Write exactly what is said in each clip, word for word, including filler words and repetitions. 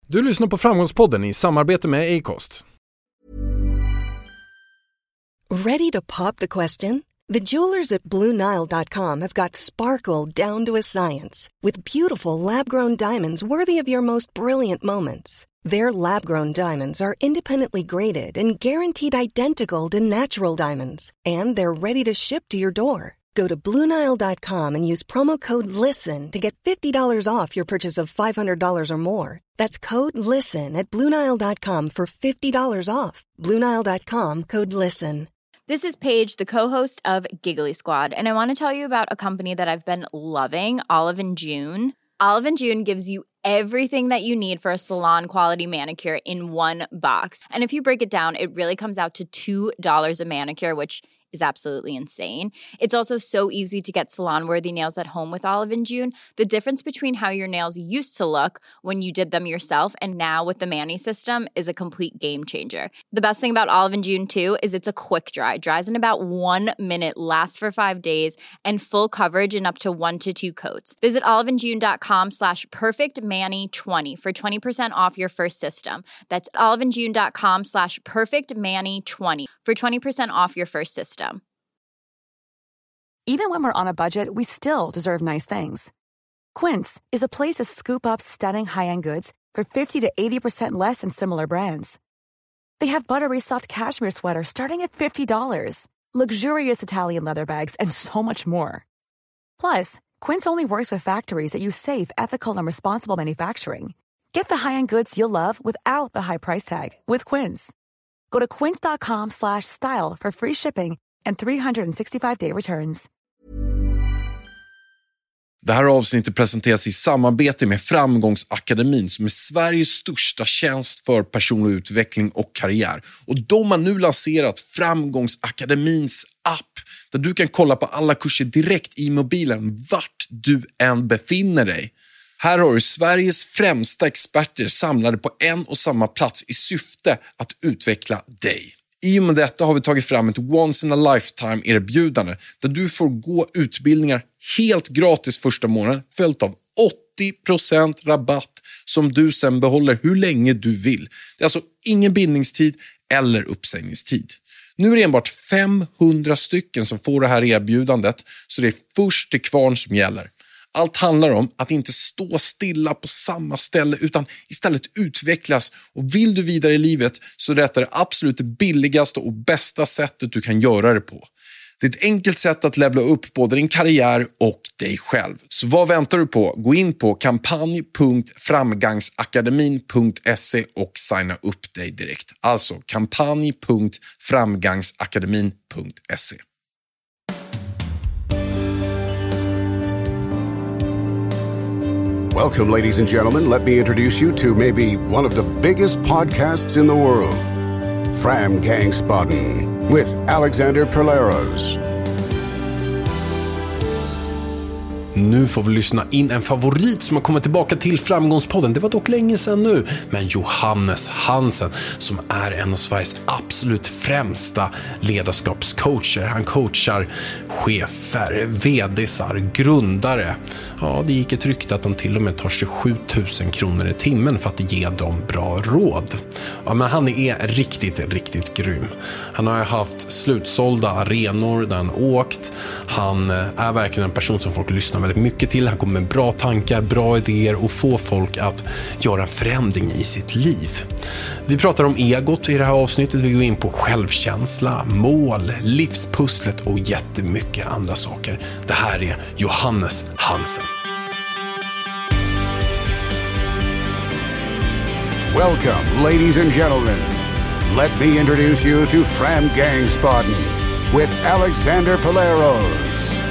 Du lyssnar på Framgångspodden i samarbete med Acast. Ready to pop the question? The jewelers at Blue Nile dot com have got sparkle down to a science with beautiful lab-grown diamonds worthy of your most brilliant moments. Their lab-grown diamonds are independently graded and guaranteed identical to natural diamonds, and they're ready to ship to your door. Go to Blue Nile dot com and use promo code LISTEN to get fifty dollars off your purchase of five hundred dollars or more. That's code LISTEN at Blue Nile dot com for fifty dollars off. Blue Nile dot com, code LISTEN. This is Paige, the co-host of Giggly Squad, and I want to tell you about a company that I've been loving, Olive and June. Olive and June gives you everything that you need for a salon-quality manicure in one box. And if you break it down, it really comes out to two dollars a manicure, which is absolutely insane. It's also so easy to get salon-worthy nails at home with Olive and June. The difference between how your nails used to look when you did them yourself and now with the Mani system is a complete game changer. The best thing about Olive and June, too, is it's a quick dry. Dries in about one minute, lasts for five days, and full coverage in up to one to two coats. Visit oliveandjune.com slash perfectmani20 for twenty percent off your first system. That's oliveandjune.com slash perfectmani20 for twenty percent off your first system. Even when we're on a budget, we still deserve nice things. Quince is a place to scoop up stunning high-end goods for fifty to eighty percent less than similar brands. They have buttery soft cashmere sweaters starting at fifty dollars, luxurious Italian leather bags, and so much more. Plus, Quince only works with factories that use safe, ethical, and responsible manufacturing. Get the high-end goods you'll love without the high price tag with Quince. Go to quince.com slash style for free shipping and three sixty-five day returns. Det här avsnittet presenteras i samarbete med Framgångsakademin som är Sveriges största tjänst för personlig utveckling och karriär. Och de har nu lanserat Framgångsakademins app där du kan kolla på alla kurser direkt i mobilen vart du än befinner dig. Här har du Sveriges främsta experter samlade på en och samma plats i syfte att utveckla dig. I och med detta har vi tagit fram ett once in a lifetime erbjudande där du får gå utbildningar helt gratis första månaden följt av åttio procent rabatt som du sen behåller hur länge du vill. Det är alltså ingen bindningstid eller uppsägningstid. Nu är det enbart femhundra stycken som får det här erbjudandet så det är först till kvarn som gäller. Allt handlar om att inte stå stilla på samma ställe utan istället utvecklas. Och vill du vidare i livet så är detta det absolut det billigaste och bästa sättet du kan göra det på. Det är ett enkelt sätt att levla upp både din karriär och dig själv. Så vad väntar du på? Gå in på kampanj punkt framgangsakademin punkt se och signa upp dig direkt. Alltså kampanj punkt framgangsakademin punkt se. Welcome, ladies and gentlemen. Let me introduce you to maybe one of the biggest podcasts in the world, Framgångspodden, with Alexander Perleros. Nu får vi lyssna in en favorit som har kommit tillbaka till Framgångspodden. Det var dock länge sedan nu. Men Johannes Hansen som är en av Sveriges absolut främsta ledarskapscoacher. Han coachar chefer, vdsar, grundare. Ja, det gick ett rykte att han till och med tar tjugosju tusen kronor i timmen för att ge dem bra råd. Ja, men han är riktigt, riktigt grym. Han har haft slutsålda arenor där han åkt. Han är verkligen en person som folk lyssnar väldigt mycket till. Han kommer med bra tankar, bra idéer och få folk att göra en förändring i sitt liv. Vi pratar om egot i det här avsnittet. Vi går in på självkänsla, mål, livspusslet och jättemycket andra saker. Det här är Johannes Hansen. Welcome, ladies and gentlemen. Let me introduce you to Framgångspodden with Alexander Perleros.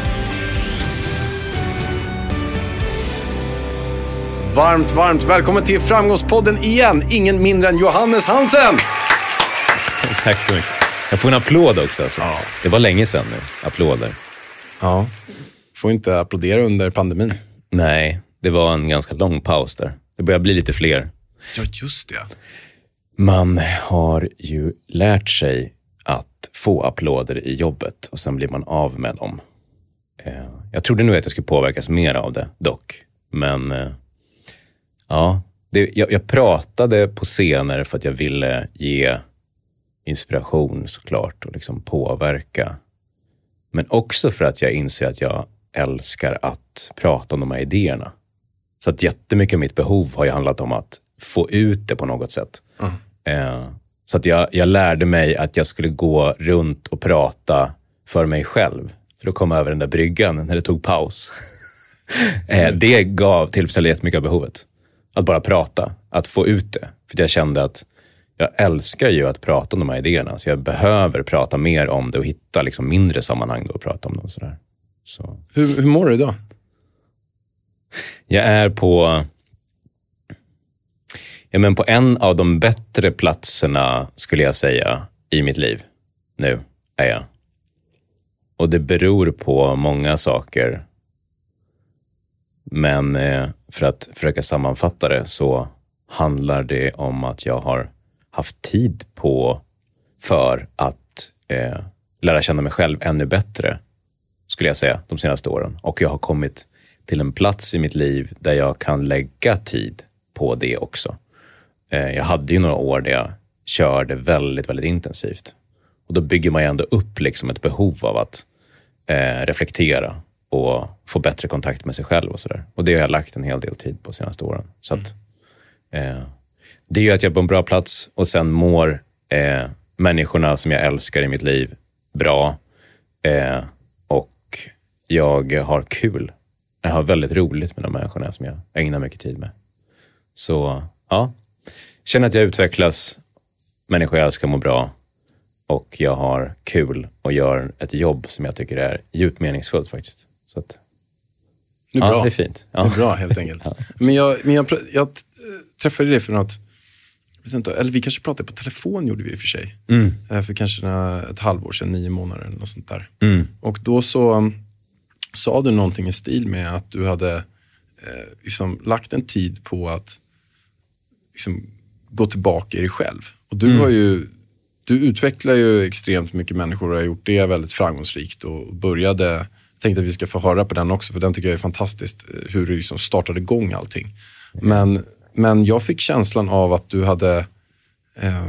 Varmt, varmt välkommen till Framgångspodden igen. Ingen mindre än Johannes Hansen. Tack så mycket. Jag får en applåd också. Alltså. Ja. Det var länge sedan nu. Applåder. Ja, får inte applådera under pandemin. Nej, det var en ganska lång paus där. Det börjar bli lite fler. Ja, just det. Man har ju lärt sig att få applåder i jobbet och sen blir man av med dem. Jag trodde nu att jag skulle påverkas mer av det, dock. Men ja, det, jag, jag pratade på scener för att jag ville ge inspiration såklart och liksom påverka. Men också för att jag inser att jag älskar att prata om de här idéerna. Så att jättemycket av mitt behov har ju handlat om att få ut det på något sätt. Mm. Eh, så att jag, jag lärde mig att jag skulle gå runt och prata för mig själv. För att komma över den där bryggan när det tog paus. eh, det gav tillfredsställde jättemycket av behovet. Att bara prata, att få ut det. För jag kände att jag älskar ju att prata om de här idéerna. Så jag behöver prata mer om det och hitta liksom mindre sammanhang då och prata om det och sådär. Så. Hur, hur mår du idag? Jag är på... Ja, men på en av de bättre platserna skulle jag säga i mitt liv. Nu är jag. Och det beror på många saker. Men eh, för att försöka sammanfatta det så handlar det om att jag har haft tid på för att eh, lära känna mig själv ännu bättre, skulle jag säga, de senaste åren. Och jag har kommit till en plats i mitt liv där jag kan lägga tid på det också. Eh, jag hade ju några år där jag körde väldigt, väldigt intensivt. Och då bygger man ju ändå upp liksom ett behov av att eh, reflektera och få bättre kontakt med sig själv och sådär. Och det har jag lagt en hel del tid på de senaste åren. Så att eh, det gör att jag är på en bra plats och sen mår eh, människorna som jag älskar i mitt liv bra. Eh, och jag har kul. Jag har väldigt roligt med de människorna som jag ägnar mycket tid med. Så ja, känner att jag utvecklas. Människor jag älskar mår bra. Och jag har kul och gör ett jobb som jag tycker är djupt meningsfullt faktiskt. Så att, det är ja, bra. det är fint. Ja. Det är bra helt enkelt. Ja. Men, jag, men jag, jag träffade dig för något, vet inte, eller vi kanske pratade på telefon gjorde vi i och för sig. Mm. För kanske ett halvår sedan, nio månader eller något sånt där. Mm. Och då så sa du någonting i stil med att du hade eh, liksom lagt en tid på att liksom, gå tillbaka i dig själv. Och du mm. har ju Du utvecklar ju extremt mycket människor och har gjort det väldigt framgångsrikt och började, tänkte att vi ska få höra på den också för den tycker jag är fantastiskt hur du liksom startade igång allting. Mm. Men, men jag fick känslan av att du hade eh,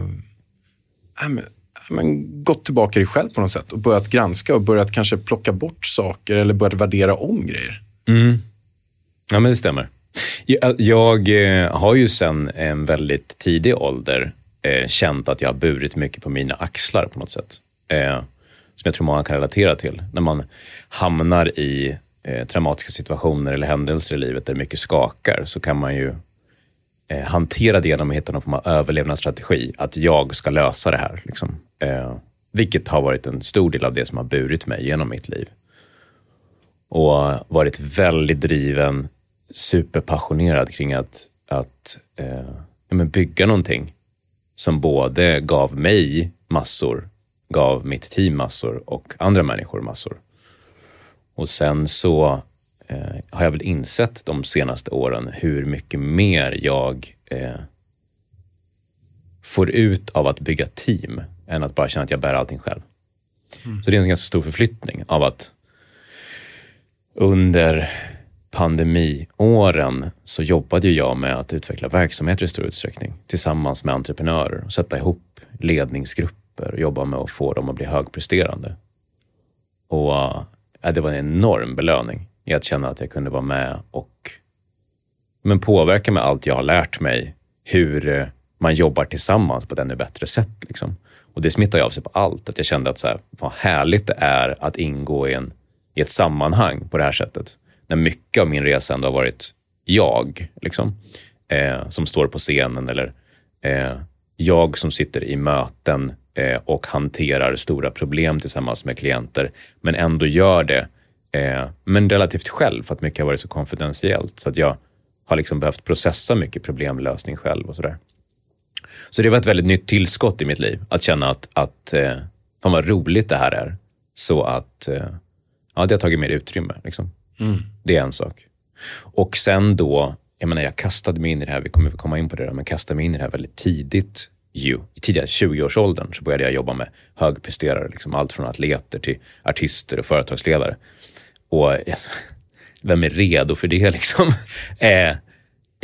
äh, men, äh, men, gått tillbaka i dig själv på något sätt och börjat granska och börjat kanske plocka bort saker eller börjat värdera om grejer. Mm. Ja, men det stämmer. Jag, jag eh, har ju sedan en väldigt tidig ålder Eh, känt att jag har burit mycket på mina axlar på något sätt. Eh, som jag tror många kan relatera till. När man hamnar i eh, traumatiska situationer eller händelser i livet där mycket skakar så kan man ju eh, hantera det genom att hitta någon form av överlevnadsstrategi. Att jag ska lösa det här. Liksom. Eh, vilket har varit en stor del av det som har burit mig genom mitt liv. Och varit väldigt driven, superpassionerad kring att, att eh, ja, men bygga någonting som både gav mig massor, gav mitt team massor och andra människor massor. Och sen så eh, har jag väl insett de senaste åren hur mycket mer jag eh, får ut av att bygga team än att bara känna att jag bär allting själv. Mm. Så det är en ganska stor förflyttning av att under pandemiåren så jobbade jag med att utveckla verksamheter i stor utsträckning tillsammans med entreprenörer och sätta ihop ledningsgrupper och jobba med att få dem att bli högpresterande. Och ja, det var en enorm belöning i att känna att jag kunde vara med och men påverka med allt jag har lärt mig hur man jobbar tillsammans på ett ännu bättre sätt. Liksom. Och det smittar ju av sig på allt. Att jag kände att så här, vad härligt det är att ingå i, en, i ett sammanhang på det här sättet. När mycket av min resa ändå har varit jag, liksom, eh, som står på scenen eller eh, jag som sitter i möten eh, och hanterar stora problem tillsammans med klienter, men ändå gör det eh, men relativt själv för att mycket har varit så konfidentiellt så att jag har liksom behövt processa mycket problemlösning själv och sådär. Så det var ett väldigt nytt tillskott i mitt liv att känna att, att eh, fan vad roligt det här är så att eh, ja, det har tagit mer utrymme liksom. Mm. Det är en sak. Och sen då, jag menar jag kastade mig in i det här, vi kommer komma in på det där, men kastade mig in i det här väldigt tidigt ju. I tidiga tjugo-årsåldern så började jag jobba med högpresterare, liksom allt från atleter till artister och företagsledare. Och alltså, vem är redo för det liksom? eh, jag var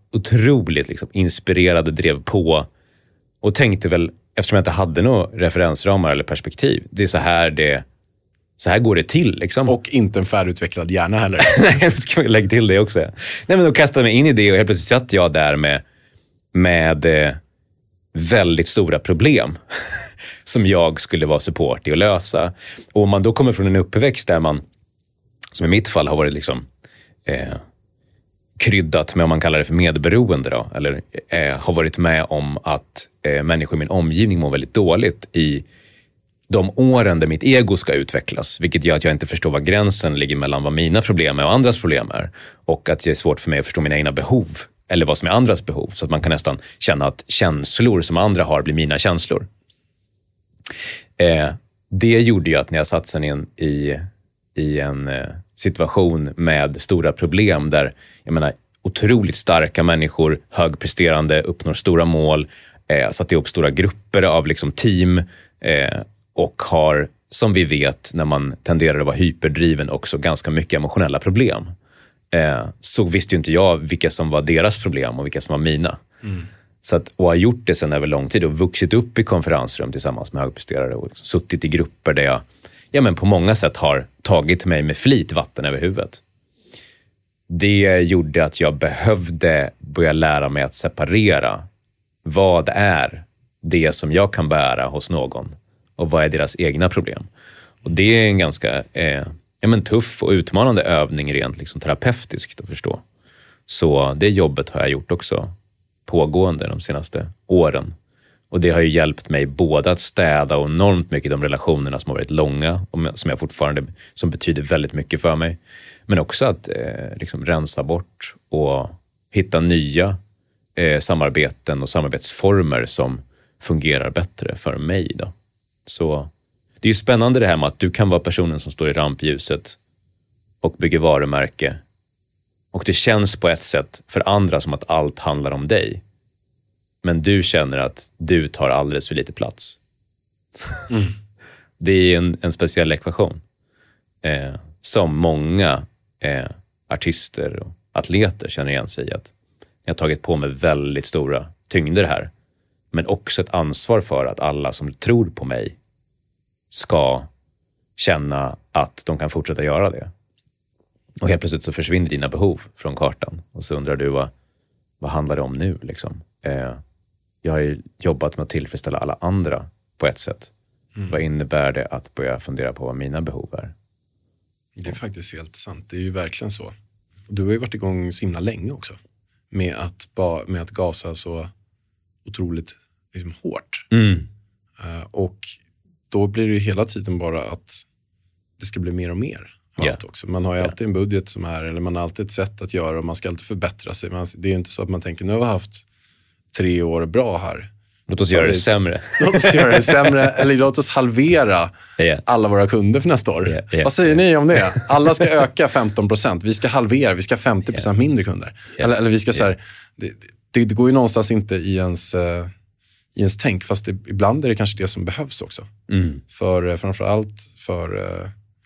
otroligt liksom, inspirerad och drev på. Och tänkte väl, eftersom jag inte hade några referensramar eller perspektiv, det är så här det så här går det till. Liksom. Och inte en färdigutvecklad hjärna heller. Nej, ska vi lägga till det också. Nej, men då kastade jag mig in i det och helt plötsligt satt jag där med, med eh, väldigt stora problem som jag skulle vara support i att lösa. Och om man då kommer från en uppväxt där man, som i mitt fall har varit liksom eh, kryddat med, om man kallar det för medberoende då, eller eh, har varit med om att eh, människor i min omgivning mår väldigt dåligt i de åren där mitt ego ska utvecklas, vilket gör att jag inte förstår vad gränsen ligger mellan vad mina problem är och andras problem är, och att det är svårt för mig att förstå mina egna behov eller vad som är andras behov, så att man kan nästan känna att känslor som andra har blir mina känslor. Eh, det gjorde ju att när jag satt sen i en, i, i en eh, situation med stora problem där, jag menar, otroligt starka människor, högpresterande, uppnår stora mål, eh, satt ihop stora grupper av liksom team eh, och har, som vi vet, när man tenderar att vara hyperdriven, också ganska mycket emotionella problem. Eh, så visste ju inte jag vilka som var deras problem och vilka som var mina. Mm. Så att, och har gjort det sen över lång tid och vuxit upp i konferensrum tillsammans med högpresterare och suttit i grupper där jag, ja, men på många sätt har tagit mig med flit vatten över huvudet. Det gjorde att jag behövde börja lära mig att separera vad är det som jag kan bära hos någon och vad är deras egna problem. Och det är en ganska eh, ja, men tuff och utmanande övning rent liksom terapeutiskt att förstå. Så det jobbet har jag gjort också pågående de senaste åren. Och det har ju hjälpt mig både att städa och enormt mycket de relationerna som har varit långa och som jag fortfarande, som betyder väldigt mycket för mig. Men också att eh, liksom rensa bort och hitta nya eh, samarbeten och samarbetsformer som fungerar bättre för mig då. Så det är ju spännande det här med att du kan vara personen som står i rampljuset och bygger varumärke. Och det känns på ett sätt för andra som att allt handlar om dig. Men du känner att du tar alldeles för lite plats. Mm. Det är en, en speciell ekvation. Eh, som många eh, artister och atleter känner igen sig i. Att jag har tagit på mig väldigt stora tyngder här. Men också ett ansvar för att alla som tror på mig ska känna att de kan fortsätta göra det. Och helt plötsligt så försvinner dina behov från kartan. Och så undrar du, vad, vad handlar det om nu? Liksom? Eh, jag har ju jobbat med att tillfredsställa alla andra på ett sätt. Mm. Vad innebär det att börja fundera på vad mina behov är? Det är faktiskt helt sant. Det är ju verkligen så. Och du har ju varit igång så himla länge också. Med att, ba, med att gasa så otroligt liksom, hårt. Mm. Uh, och då blir det ju hela tiden bara att det ska bli mer och mer. Yeah. Allt också. Man har ju alltid en budget som är, eller man har alltid ett sätt att göra och man ska alltid förbättra sig. Man, det är ju inte så att man tänker, nu har vi haft tre år bra här. Låt oss så göra det sämre. Låt oss göra det sämre, eller låt oss halvera yeah. alla våra kunder för nästa år. Yeah, yeah, Vad säger yeah. ni om det? Alla ska öka femton procent, vi ska halvera, vi ska ha femtio procent yeah. mindre kunder. Yeah. Eller, eller vi ska yeah. så här, det, det, det går ju någonstans inte i ens, uh, i ens tänk, fast det, ibland är det kanske det som behövs också. Mm. För uh, framförallt för uh,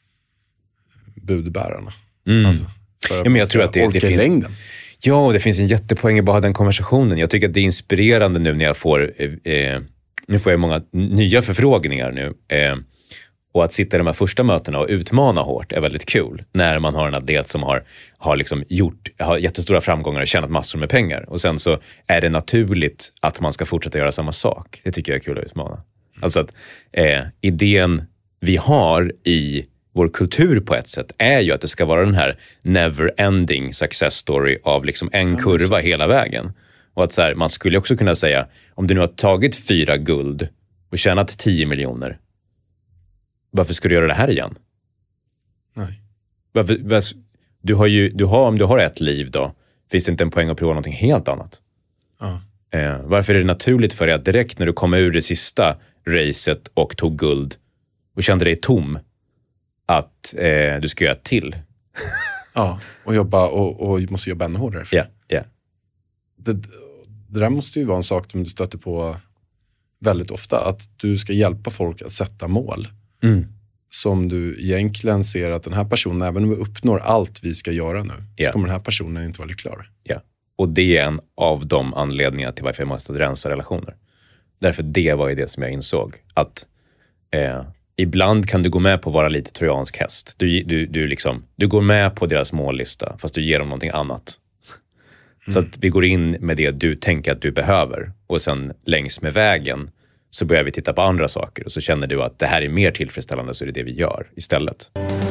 budbärarna. Mm. Alltså, för ja, men jag tror att det, det finns längden. Ja, det finns en jättepoäng i bara den konversationen. Jag tycker att det är inspirerande nu när jag får eh, nu får jag många nya förfrågningar nu. Eh, och att sitta i de här första mötena och utmana hårt är väldigt kul. När man har en atlet som har, har liksom gjort har jättestora framgångar och tjänat massor med pengar. Och sen så är det naturligt att man ska fortsätta göra samma sak. Det tycker jag är kul att utmana. Mm. Alltså att eh, idén vi har i vår kultur på ett sätt är ju att det ska vara den här never-ending success story av liksom en kurva hela vägen. Och att så här, man skulle också kunna säga, om du nu har tagit fyra guld och tjänat tio miljoner, varför ska du göra det här igen? Nej. Varför, varför, du har ju, du har, om du har ett liv då, finns det inte en poäng att prova någonting helt annat? Ja. Eh, varför är det naturligt för dig att direkt när du kom ur det sista racet och tog guld och kände dig tom, att eh, du ska göra till. Ja, och jobba och, och måste jobba ännu hårdare. Ja, yeah, ja. Yeah. Det, det där måste ju vara en sak som du stöter på väldigt ofta. Att du ska hjälpa folk att sätta mål. Mm. Som du egentligen ser att den här personen, även om vi uppnår allt vi ska göra nu, yeah. så kommer den här personen inte vara lycklig. Ja. Och det är en av de anledningarna till varför jag måste rensa relationer. Därför det var ju det som jag insåg. Att eh, ibland kan du gå med på att vara lite trojansk häst. Du, du, du, liksom, du går med på deras mållista fast du ger dem någonting annat. Mm. Så att vi går in med det du tänker att du behöver. Och sen längs med vägen så börjar vi titta på andra saker. Och så känner du att det här är mer tillfredsställande, så är det det vi gör istället.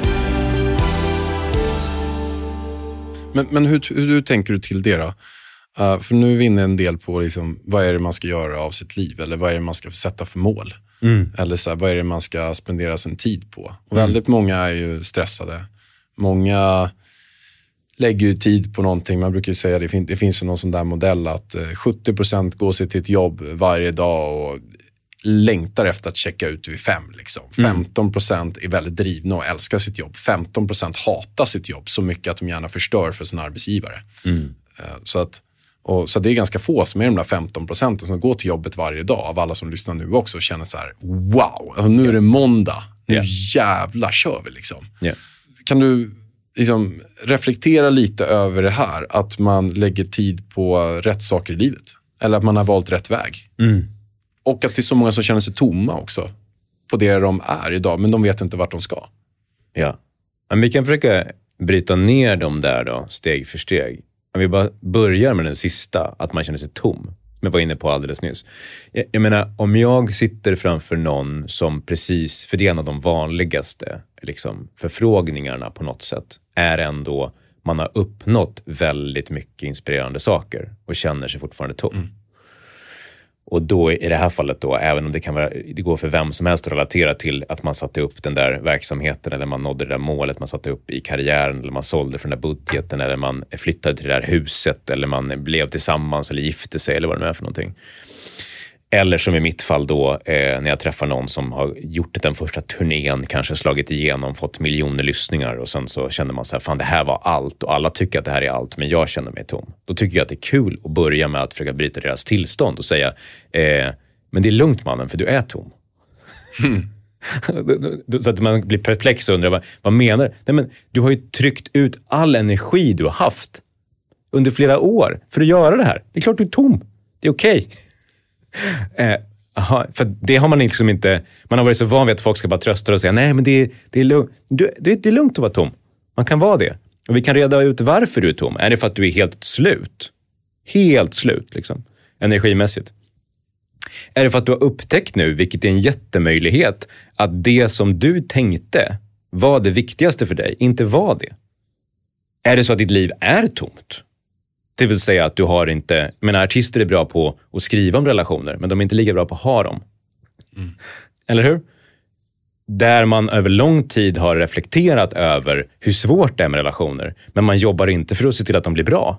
Men, men hur, hur, hur tänker du till det då? Uh, för nu är vi inne en del på liksom, vad är det man ska göra av sitt liv? Eller vad är det man ska sätta för mål? Mm. Eller så här, vad är det man ska spendera sin tid på? Och mm. väldigt många är ju stressade. Många lägger ju tid på någonting. Man brukar ju säga, det, fin- det finns ju någon sån där modell att uh, sjuttio procent går sig till ett jobb varje dag och längtar efter att checka ut vid fem. Liksom. Mm. femton procent är väldigt drivna och älskar sitt jobb. femton procent hatar sitt jobb så mycket att de gärna förstör för sin arbetsgivare. Mm. Uh, så att Och så det är ganska få som är de där femton procenten som går till jobbet varje dag, av alla som lyssnar nu också, och känner så här: wow, nu är det måndag, nu yeah. jävlar kör vi liksom. Yeah. Kan du liksom reflektera lite över det här, att man lägger tid på rätt saker i livet, eller att man har valt rätt väg, mm. och att det är så många som känner sig tomma också på det de är idag, men de vet inte vart de ska. Ja, men vi kan försöka bryta ner dem där då, steg för steg. Om vi bara börjar med den sista, att man känner sig tom, som jag var inne på alldeles nyss. Jag, jag menar, om jag sitter framför någon som precis, för det är en av de vanligaste liksom, förfrågningarna på något sätt, är ändå, man har uppnått väldigt mycket inspirerande saker och känner sig fortfarande tom. Mm. Och då i det här fallet då, även om det kan vara, det går för vem som helst att relatera till att man satte upp den där verksamheten, eller man nådde det där målet man satte upp i karriären, eller man sålde för den där budgeten, eller man flyttade till det där huset, eller man blev tillsammans eller gifte sig, eller vad det nu är för någonting. Eller som i mitt fall då, eh, när jag träffar någon som har gjort den första turnén, kanske slagit igenom, fått miljoner lyssningar, och sen så känner man så här, fan det här var allt och alla tycker att det här är allt, men jag känner mig tom. Då tycker jag att det är kul att börja med att försöka bryta deras tillstånd och säga, eh, men det är lugnt mannen, för du är tom. Mm. Så att man blir perplex och undrar, vad, vad menar du? Nej, men du har ju tryckt ut all energi du har haft under flera år för att göra det här. Det är klart du är tom. Det är okej. Okay. Eh, aha, för det har man liksom inte, man har varit så van vid att folk ska bara trösta och säga, nej men det, det, är, lugnt. Du, det, det är lugnt att vara tom. Man kan vara det. Och vi kan reda ut varför du är tom. Är det för att du är helt slut? Helt slut liksom, energimässigt. Är det för att du har upptäckt nu, vilket är en jättemöjlighet, att det som du tänkte var det viktigaste för dig, inte var det? Är det så att ditt liv är tomt? Det vill säga att du har inte, men artister är bra på att skriva om relationer, men de är inte lika bra på att ha dem. Mm. Eller hur? Där man över lång tid har reflekterat över hur svårt det är med relationer, men man jobbar inte för att se till att de blir bra.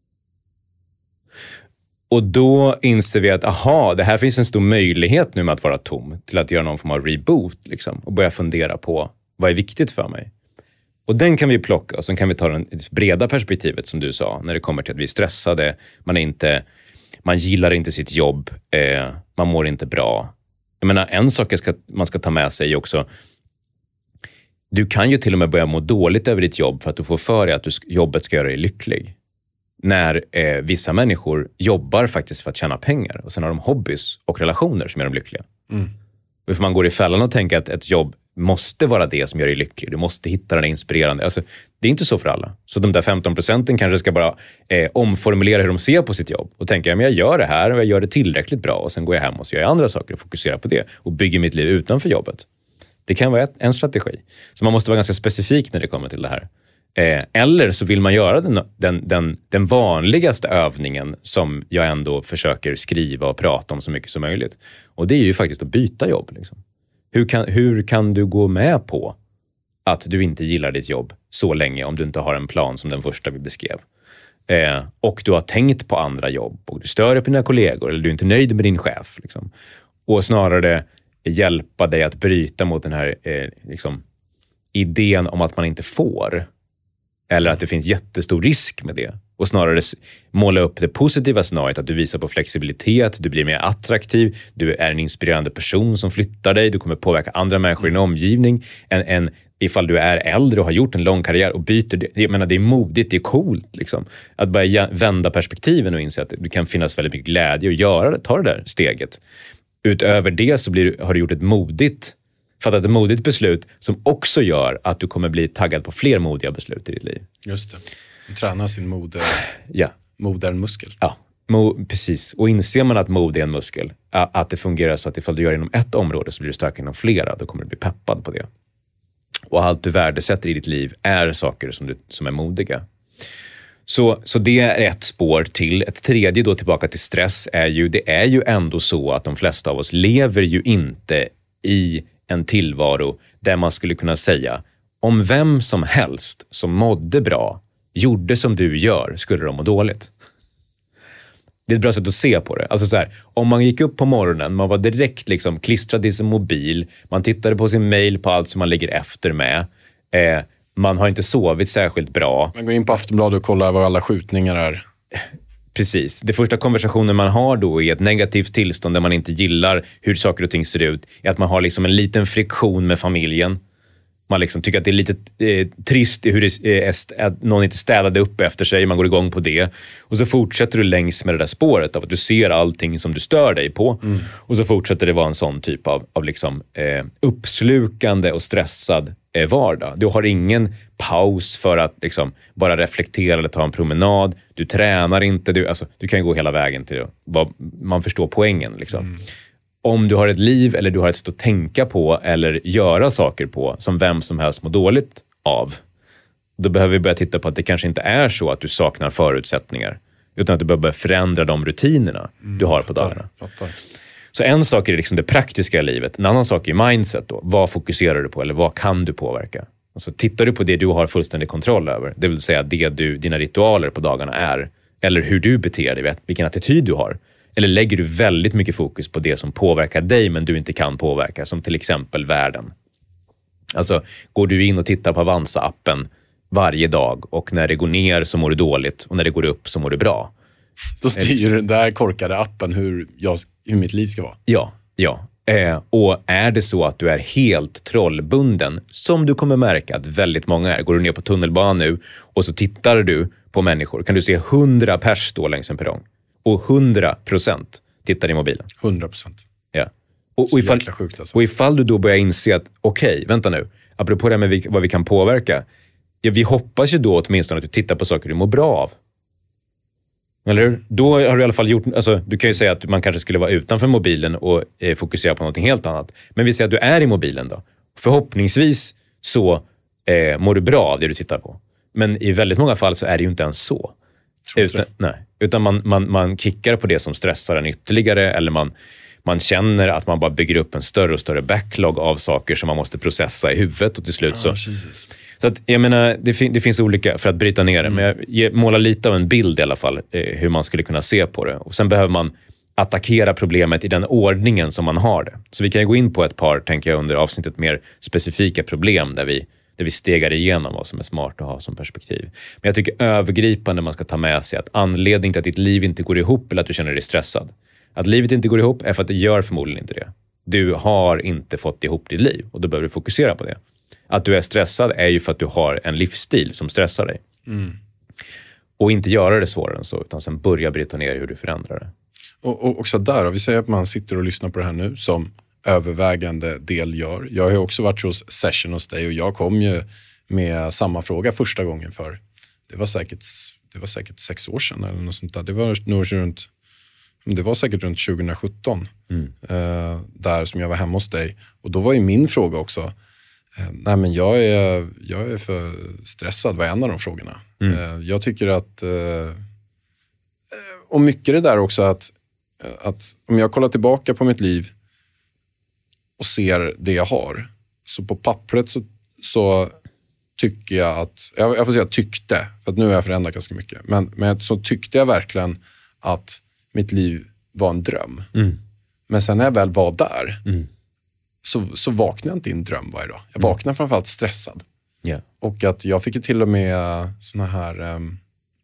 Och då inser vi att, aha, det här finns en stor möjlighet nu med att vara tom, till att göra någon form av reboot liksom, och börja fundera på vad är viktigt för mig. Och den kan vi plocka, och så kan vi ta det breda perspektivet som du sa, när det kommer till att vi är stressade, man är inte, man gillar inte sitt jobb, eh, man mår inte bra. Jag menar, en sak ska, man ska ta med sig också, du kan ju till och med börja må dåligt över ditt jobb för att du får för dig att du, jobbet ska göra dig lycklig. När eh, vissa människor jobbar faktiskt för att tjäna pengar, och sen har de hobbys och relationer som gör dem lyckliga. Mm. För man går i fällan och tänker att ett jobb måste vara det som gör dig lycklig. Du måste hitta den inspirerande. Alltså, det är inte så för alla. Så de där femton procenten kanske ska bara eh, omformulera hur de ser på sitt jobb. Och tänka, men jag gör det här och jag gör det tillräckligt bra. Och sen går jag hem och så gör jag andra saker och fokuserar på det. Och bygger mitt liv utanför jobbet. Det kan vara ett, en strategi. Så man måste vara ganska specifik när det kommer till det här. Eh, eller så vill man göra den, den, den, den vanligaste övningen som jag ändå försöker skriva och prata om så mycket som möjligt. Och det är ju faktiskt att byta jobb. Liksom. Hur kan, hur kan du gå med på att du inte gillar ditt jobb så länge om du inte har en plan som den första vi beskrev? Eh, och du har tänkt på andra jobb och du stör dig på dina kollegor eller du är inte nöjd med din chef. Liksom. Och snarare hjälpa dig att bryta mot den här eh, liksom, idén om att man inte får. Eller att det finns jättestor risk med det. Och snarare måla upp det positiva scenariot, att du visar på flexibilitet, du blir mer attraktiv, du är en inspirerande person som flyttar dig, du kommer påverka andra människor i din omgivning. En, en ifall du är äldre och har gjort en lång karriär och byter, jag menar det är modigt, det är coolt liksom. Att börja vända perspektiven och inse att det kan finnas väldigt mycket glädje att göra det, ta det där steget. Utöver det så blir, har du gjort ett modigt, fattat ett modigt beslut som också gör att du kommer bli taggad på fler modiga beslut i ditt liv. Just det. Träna sin moder, ja. mod är en muskel. Ja, mo, precis. Och inser man att mod är en muskel, att det fungerar så att ifall du gör inom ett område så blir du stark inom flera, då kommer du bli peppad på det. Och allt du värdesätter i ditt liv är saker som, du, som är modiga. Så, så det är ett spår till. Ett tredje då tillbaka till stress är ju, det är ju ändå så att de flesta av oss lever ju inte i en tillvaro där man skulle kunna säga om vem som helst som mådde bra, gjorde som du gör, skulle de må dåligt. Det är ett bra sätt att se på det. Alltså så här, om man gick upp på morgonen, man var direkt liksom klistrad i sin mobil, man tittade på sin mail på allt som man ligger efter med, eh, man har inte sovit särskilt bra. Man går in på Aftonbladet och kollar vad alla skjutningar är. Precis. Det första konversationen man har då i ett negativt tillstånd där man inte gillar hur saker och ting ser ut är att man har liksom en liten friktion med familjen. Man liksom tycker att det är lite eh, trist hur det är st- att någon inte städade upp efter sig. Man går igång på det. Och så fortsätter du längs med det där spåret av att du ser allting som du stör dig på. Mm. Och så fortsätter det vara en sån typ av, av liksom, eh, uppslukande och stressad eh, vardag. Du har ingen paus för att liksom, bara reflektera eller ta en promenad. Du tränar inte. Du, alltså, du kan ju gå hela vägen till vad man förstår poängen. Liksom. Mm. Om du har ett liv eller du har ett sätt att tänka på eller göra saker på som vem som helst mår dåligt av, då behöver vi börja titta på att det kanske inte är så att du saknar förutsättningar, utan att du behöver förändra de rutinerna mm, du har på fattar, dagarna. Fattar. Så en sak är liksom det praktiska i livet, en annan sak är mindset då. Vad fokuserar du på eller vad kan du påverka? Alltså tittar du på det du har fullständig kontroll över, det vill säga det du, dina ritualer på dagarna är, eller hur du beter dig, vilken attityd du har. Eller lägger du väldigt mycket fokus på det som påverkar dig men du inte kan påverka, som till exempel världen. Alltså, går du in och tittar på Avanza-appen varje dag och när det går ner så mår du dåligt och när det går upp så mår du bra. Då styr den där korkade appen hur, jag, hur mitt liv ska vara. Ja, ja. Eh, och är det så att du är helt trollbunden, som du kommer märka att väldigt många är, går du ner på tunnelbanan nu och så tittar du på människor, kan du se hundra pers stå längs en perrong. Och hundra procent tittar i mobilen. hundra procent. Ja. Och, och, ifall, sjukt, alltså. och ifall du då börjar inse att okej, okay, vänta nu. Apropå det med vi, vad vi kan påverka. Ja, vi hoppas ju då åtminstone att du tittar på saker du mår bra av. Eller hur? Då har du i alla fall gjort, alltså, du kan ju säga att man kanske skulle vara utanför mobilen och eh, fokusera på någonting helt annat. Men vi säger att du är i mobilen då. Förhoppningsvis så eh, mår du bra av det du tittar på. Men i väldigt många fall så är det ju inte ens så. Utan, nej, utan man, man, man kickar på det som stressar en ytterligare, eller man, man känner att man bara bygger upp en större och större backlog av saker som man måste processa i huvudet och till slut så. Oh, så att, jag menar, det, fin- det finns olika för att bryta ner det, mm. men jag ge, målar lite av en bild i alla fall eh, hur man skulle kunna se på det. Och sen behöver man attackera problemet i den ordningen som man har det. Så vi kan ju gå in på ett par, tänker jag, under avsnittet mer specifika problem där vi där vi stegar igenom vad som är smart att ha som perspektiv. Men jag tycker övergripande man ska ta med sig att anledningen till att ditt liv inte går ihop eller att du känner dig stressad. Att livet inte går ihop är för att det gör förmodligen inte det. Du har inte fått ihop ditt liv och då behöver du fokusera på det. Att du är stressad är ju för att du har en livsstil som stressar dig. Mm. Och inte göra det svårare än så, utan sen börja bryta ner hur du förändrar det. Och, och också där, vi säger att man sitter och lyssnar på det här nu som övervägande del gör. Jag har ju också varit hos Session hos dig och jag kom ju med samma fråga första gången för det var säkert, det var säkert sex år sedan eller något sånt där. Det var nog runt, det var säkert runt tjugo sjutton mm. eh, där som jag var hemma hos dig. Och då var ju min fråga också, eh, nej men jag är, jag är för stressad, var en av de frågorna. Mm. Eh, jag tycker att eh, och mycket det där också att, att om jag kollar tillbaka på mitt liv och ser det jag har, så på pappret så, så tycker jag att, jag, jag får säga tyckte, för att nu har jag förändrat ganska mycket, men, men så tyckte jag verkligen att mitt liv var en dröm. Mm. Men sen när jag väl var där mm. så, så vaknade jag inte i en dröm varje dag. Jag vaknade mm. framförallt stressad. Yeah. Och att jag fick till och med såna här um,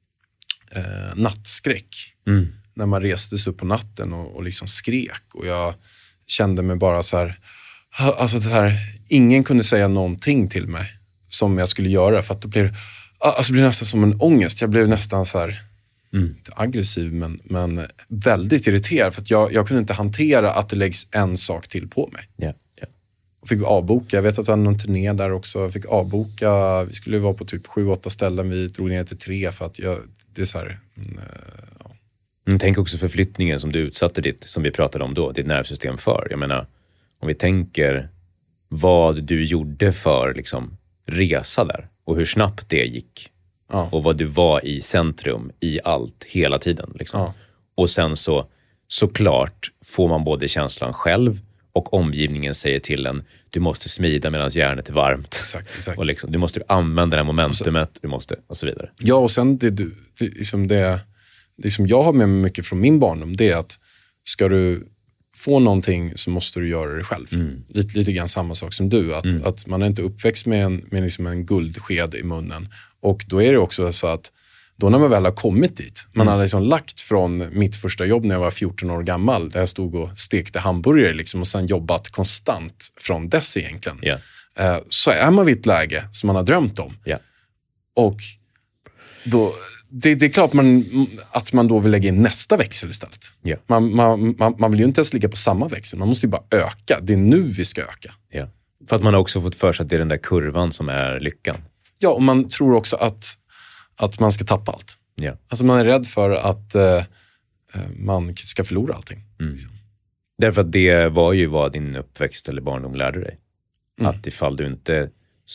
uh, nattskräck. Mm. När man reste sig upp på natten och, och liksom skrek. Och jag kände mig bara så här, Alltså det här, ingen kunde säga någonting till mig som jag skulle göra, för att då blev alltså det blev nästan som en ångest. Jag blev nästan så här mm. inte aggressiv, men, men väldigt irriterad, för att jag, jag kunde inte hantera att det läggs en sak till på mig. Yeah, yeah. Och fick avboka. Jag vet att det var någon turné där också. Jag fick avboka. Vi skulle vara på typ sju, åtta ställen. Vi drog ner till tre för att jag, det är så här... Men, ja. mm, tänk också förflyttningen som du utsatte ditt, som vi pratade om då, ditt nervsystem för. Jag menar, om vi tänker vad du gjorde för liksom resa där och hur snabbt det gick. Ja. Och vad du var i centrum i allt hela tiden. Liksom. Ja. Och sen så såklart får man både känslan själv och omgivningen säger till en, du måste smida medan järnet är varmt. Exakt, exakt. Och liksom, du måste använda det här momentumet, du måste, och så vidare. Ja, och sen det, det, liksom det, det som jag har med mig mycket från min barndom, det är att ska du få någonting så måste du göra det själv. Mm. Lite, lite grann samma sak som du. Att, mm. att man är inte uppväxt med en, med liksom en guldsked i munnen. Och då är det också så att då när man väl har kommit dit, man mm. har liksom lagt från mitt första jobb när jag var fjorton år gammal, där jag stod och stekte hamburgare liksom, och sen jobbat konstant från dess egentligen. Yeah. Eh, så är man vid ett läge som man har drömt om. Yeah. Och då, det, det är klart man, att man då vill lägga in nästa växel istället. Yeah. Man, man, man, man vill ju inte ens ligga på samma växel, man måste ju bara öka. Det är nu vi ska öka. Yeah. För att man har också fått för sig att det är den där kurvan som är lyckan. Ja, och man tror också att att man ska tappa allt. Yeah. Alltså man är rädd för att eh, man ska förlora allting. Mm. Liksom. Därför att det var ju vad din uppväxt eller barndom lärde dig. Mm. Att ifall du inte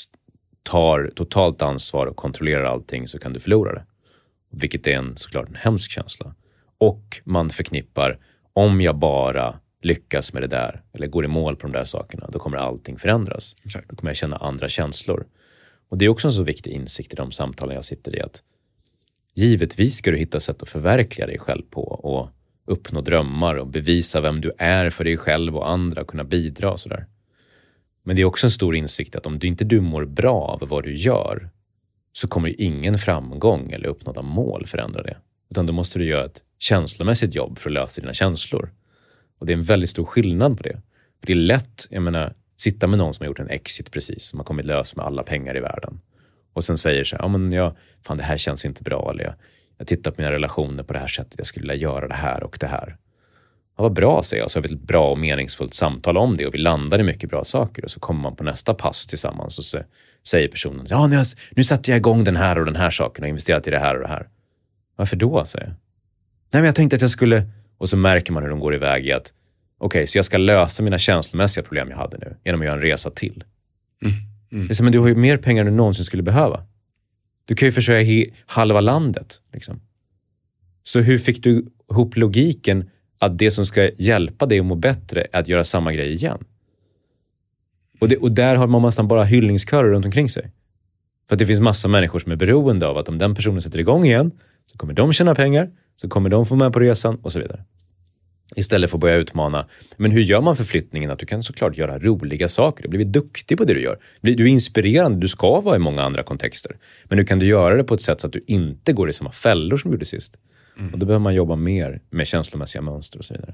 tar totalt ansvar och kontrollerar allting så kan du förlora det. Vilket är en, såklart en hemsk känsla. Och man förknippar, om jag bara lyckas med det där eller går i mål på de där sakerna, då kommer allting förändras. Exakt. Då kommer jag känna andra känslor. Och det är också en så viktig insikt i de samtalen jag sitter i, att givetvis ska du hitta sätt att förverkliga dig själv på och uppnå drömmar och bevisa vem du är för dig själv och andra och kunna bidra och sådär. Men det är också en stor insikt att om du inte du mår bra av vad du gör, så kommer ju ingen framgång eller uppnådda mål förändra det. Utan då måste du göra ett känslomässigt jobb för att lösa dina känslor. Och det är en väldigt stor skillnad på det. För det är lätt, jag menar, sitta med någon som har gjort en exit precis, som har kommit lös med alla pengar i världen. Och sen säger så här, ja men jag, fan det här känns inte bra, eller jag, jag tittar på mina relationer på det här sättet, jag skulle vilja göra det här och det här. Ja, vad bra, säger jag. Så har vi ett bra och meningsfullt samtal om det och vi landar i mycket bra saker. Och så kommer man på nästa pass tillsammans och så säger personen, ja nu, nu satte jag igång den här och den här saken och investerat i det här och det här. Varför då, säger jag. Nej men jag tänkte att jag skulle, och så märker man hur de går iväg i att okej, okay, så jag ska lösa mina känslomässiga problem jag hade nu genom att göra en resa till. Mm. Mm. Det är som, men du har ju mer pengar än du någonsin skulle behöva. Du kan ju försörja he- halva landet. Liksom. Så hur fick du ihop logiken att det som ska hjälpa dig att må bättre är att göra samma grej igen? Och, det, och där har man nästan bara hyllningskörer runt omkring sig. För att det finns massa människor som är beroende av att om den personen sätter igång igen så kommer de tjäna pengar, så kommer de få med på resan och så vidare. Istället för att börja utmana, men hur gör man förflyttningen? Att du kan såklart göra roliga saker. Du blir duktig på det du gör. Du är inspirerande, du ska vara i många andra kontexter. Men hur kan du göra det på ett sätt så att du inte går i samma fällor som du gjorde sist? Mm. Och då behöver man jobba mer med känslomässiga mönster och så vidare.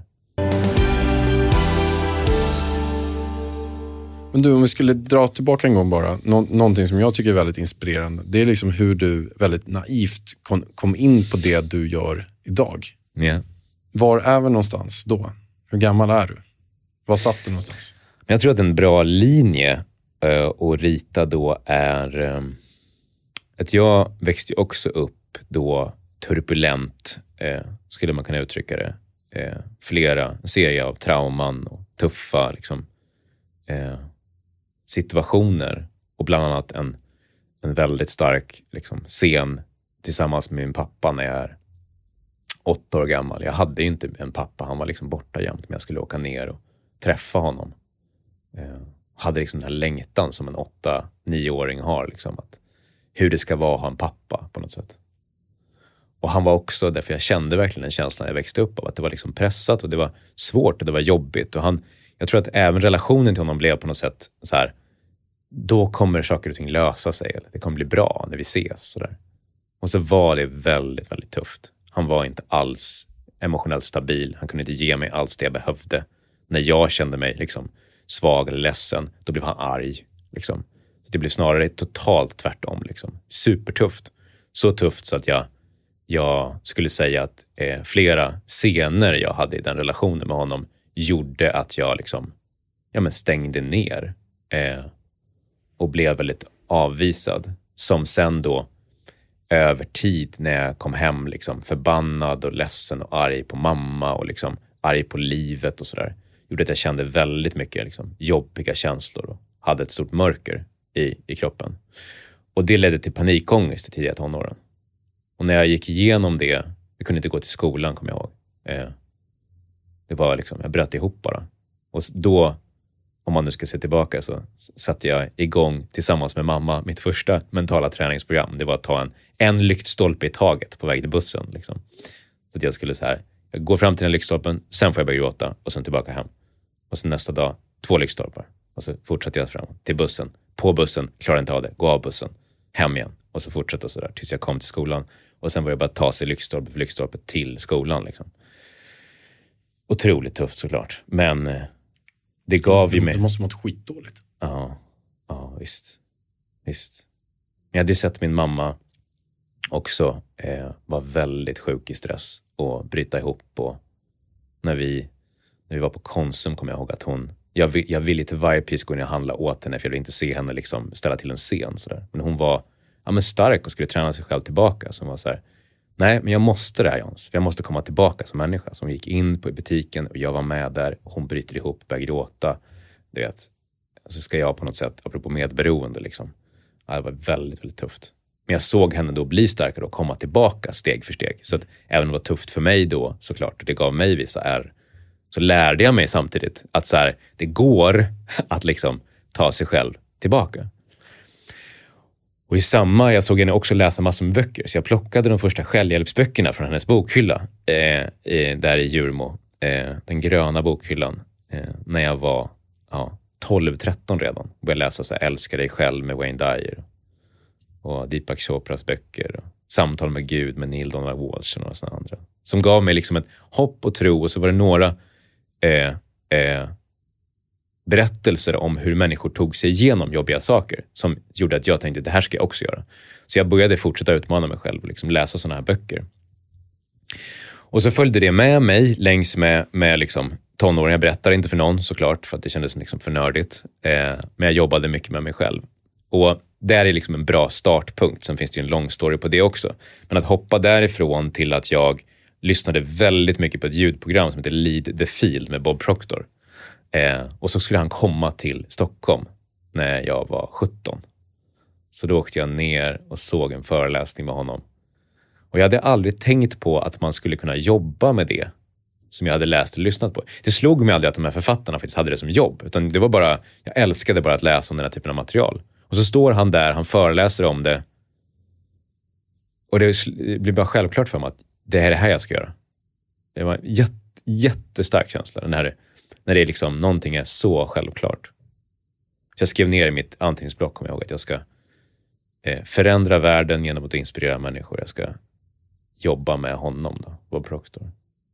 Men du, om vi skulle dra tillbaka en gång bara. Nå- någonting som jag tycker är väldigt inspirerande. Det är liksom hur du väldigt naivt kom, kom in på det du gör idag. Ja. Yeah. Var är vi någonstans då? Hur gammal är du? Var satt du någonstans? Jag tror att en bra linje uh, att rita då är uh, att jag växte också upp då turbulent, uh, skulle man kunna uttrycka det. Uh, flera serier av trauman och tuffa liksom, uh, situationer. Och bland annat en, en väldigt stark liksom, scen tillsammans med min pappa när jag är åtta år gammal. Jag hade ju inte en pappa, han var liksom borta jämt, men jag skulle åka ner och träffa honom. Eh, hade liksom den här längtan som en åtta, nioåring har, liksom, att hur det ska vara att ha en pappa på något sätt. Och han var också, därför jag kände verkligen den känslan jag växte upp av, att det var liksom pressat och det var svårt och det var jobbigt. Och han, jag tror att även relationen till honom blev på något sätt så här, då kommer saker och ting lösa sig, eller det kommer bli bra när vi ses. Så där. Och så var det väldigt, väldigt tufft. Han var inte alls emotionellt stabil. Han kunde inte ge mig alls det jag behövde. När jag kände mig liksom svag eller ledsen, då blev han arg. Liksom. Så det blev snarare totalt tvärtom. Liksom. Supertufft. Så tufft så att jag, jag skulle säga att eh, flera scener jag hade i den relationen med honom gjorde att jag liksom, ja, men stängde ner eh, och blev väldigt avvisad. Som sen då över tid när jag kom hem liksom, förbannad och ledsen och arg på mamma och liksom, arg på livet och sådär, gjorde att jag kände väldigt mycket liksom, jobbiga känslor och hade ett stort mörker i, i kroppen. Och det ledde till panikångest i tidiga tonåren. Och när jag gick igenom det, jag kunde inte gå till skolan, kommer jag ihåg. Eh, det var liksom, jag bröt ihop bara. Och då, om man nu ska se tillbaka, så satte jag igång tillsammans med mamma mitt första mentala träningsprogram. Det var att ta en, en lyktstolpe i taget på väg till bussen. Liksom. Så att jag skulle så här, jag går fram till den lyktstolpen, sen får jag börja gråta och sen tillbaka hem. Och sen nästa dag, två lyktstolpar. Och så fortsatte jag fram till bussen. På bussen, klarar inte av det, gå av bussen. Hem igen. Och så fortsatte så där tills jag kom till skolan. Och sen var det bara att ta sig lyktstolpe för lyktstolpe till skolan. Liksom. Otroligt tufft såklart. Men det gav ju mig... Det måste mått skitdåligt. Ja, ja visst. Visst. Men jag hade sett min mamma också eh, var väldigt sjuk i stress och bryta ihop. Och när vi, när vi var på Konsum kom jag ihåg att hon... Jag vill, jag vill till varje pris gå in och handla åt henne för jag vill inte se henne liksom ställa till en scen. Så där. Men hon var ja, men stark och skulle träna sig själv tillbaka. Så hon var så här, nej men jag måste det här Jans. För jag måste komma tillbaka som människa. Så hon gick in på butiken och jag var med där. Och hon bryter ihop, börjar gråta. Du vet. Så ska jag på något sätt, apropå medberoende liksom. Ja, det var väldigt, väldigt tufft. Men jag såg henne då bli starkare och komma tillbaka steg för steg. Så att även om det var tufft för mig då såklart. Och det gav mig vissa ärr. Så lärde jag mig samtidigt att så här, det går att liksom ta sig själv tillbaka. Och i samma, jag såg henne också läsa massor med böcker. Så jag plockade de första självhjälpsböckerna från hennes bokhylla. Eh, eh, där i Djurmo. Eh, den gröna bokhyllan. Eh, när jag var ja, tolv tretton redan. Började läsa så här, Älska dig själv med Wayne Dyer. Och Deepak Chopras böcker. Och Samtal med Gud med Neil Donald Walsh och några sådana andra. Som gav mig liksom ett hopp och tro. Och så var det några eh, eh, berättelser om hur människor tog sig igenom jobbiga saker. Som gjorde att jag tänkte, det här ska jag också göra. Så jag började fortsätta utmana mig själv och liksom läsa sådana här böcker. Och så följde det med mig längs med, med liksom tonåren. Jag berättar inte för någon såklart, för att det kändes liksom för nördigt. Eh, men jag jobbade mycket med mig själv. Och där är liksom en bra startpunkt. Sen finns det ju en lång story på det också. Men att hoppa därifrån till att jag lyssnade väldigt mycket på ett ljudprogram som heter Lead the Field med Bob Proctor. Eh, och så skulle han komma till Stockholm när jag var sjutton. Så då åkte jag ner och såg en föreläsning med honom. Och jag hade aldrig tänkt på att man skulle kunna jobba med det som jag hade läst och lyssnat på. Det slog mig aldrig att de här författarna faktiskt hade det som jobb. Utan det var bara, jag älskade bara att läsa om den här typen av material. Och så står han där, han föreläser om det. Och det blir bara självklart för mig att det är det här jag ska göra. Det var en jätte, jättestark känsla. Den här, när det är liksom, någonting är så självklart. Så jag skrev ner i mitt anteckningsblock, kommer jag ihåg, att jag ska eh, förändra världen genom att inspirera människor. Jag ska jobba med honom då, Bob Proctor.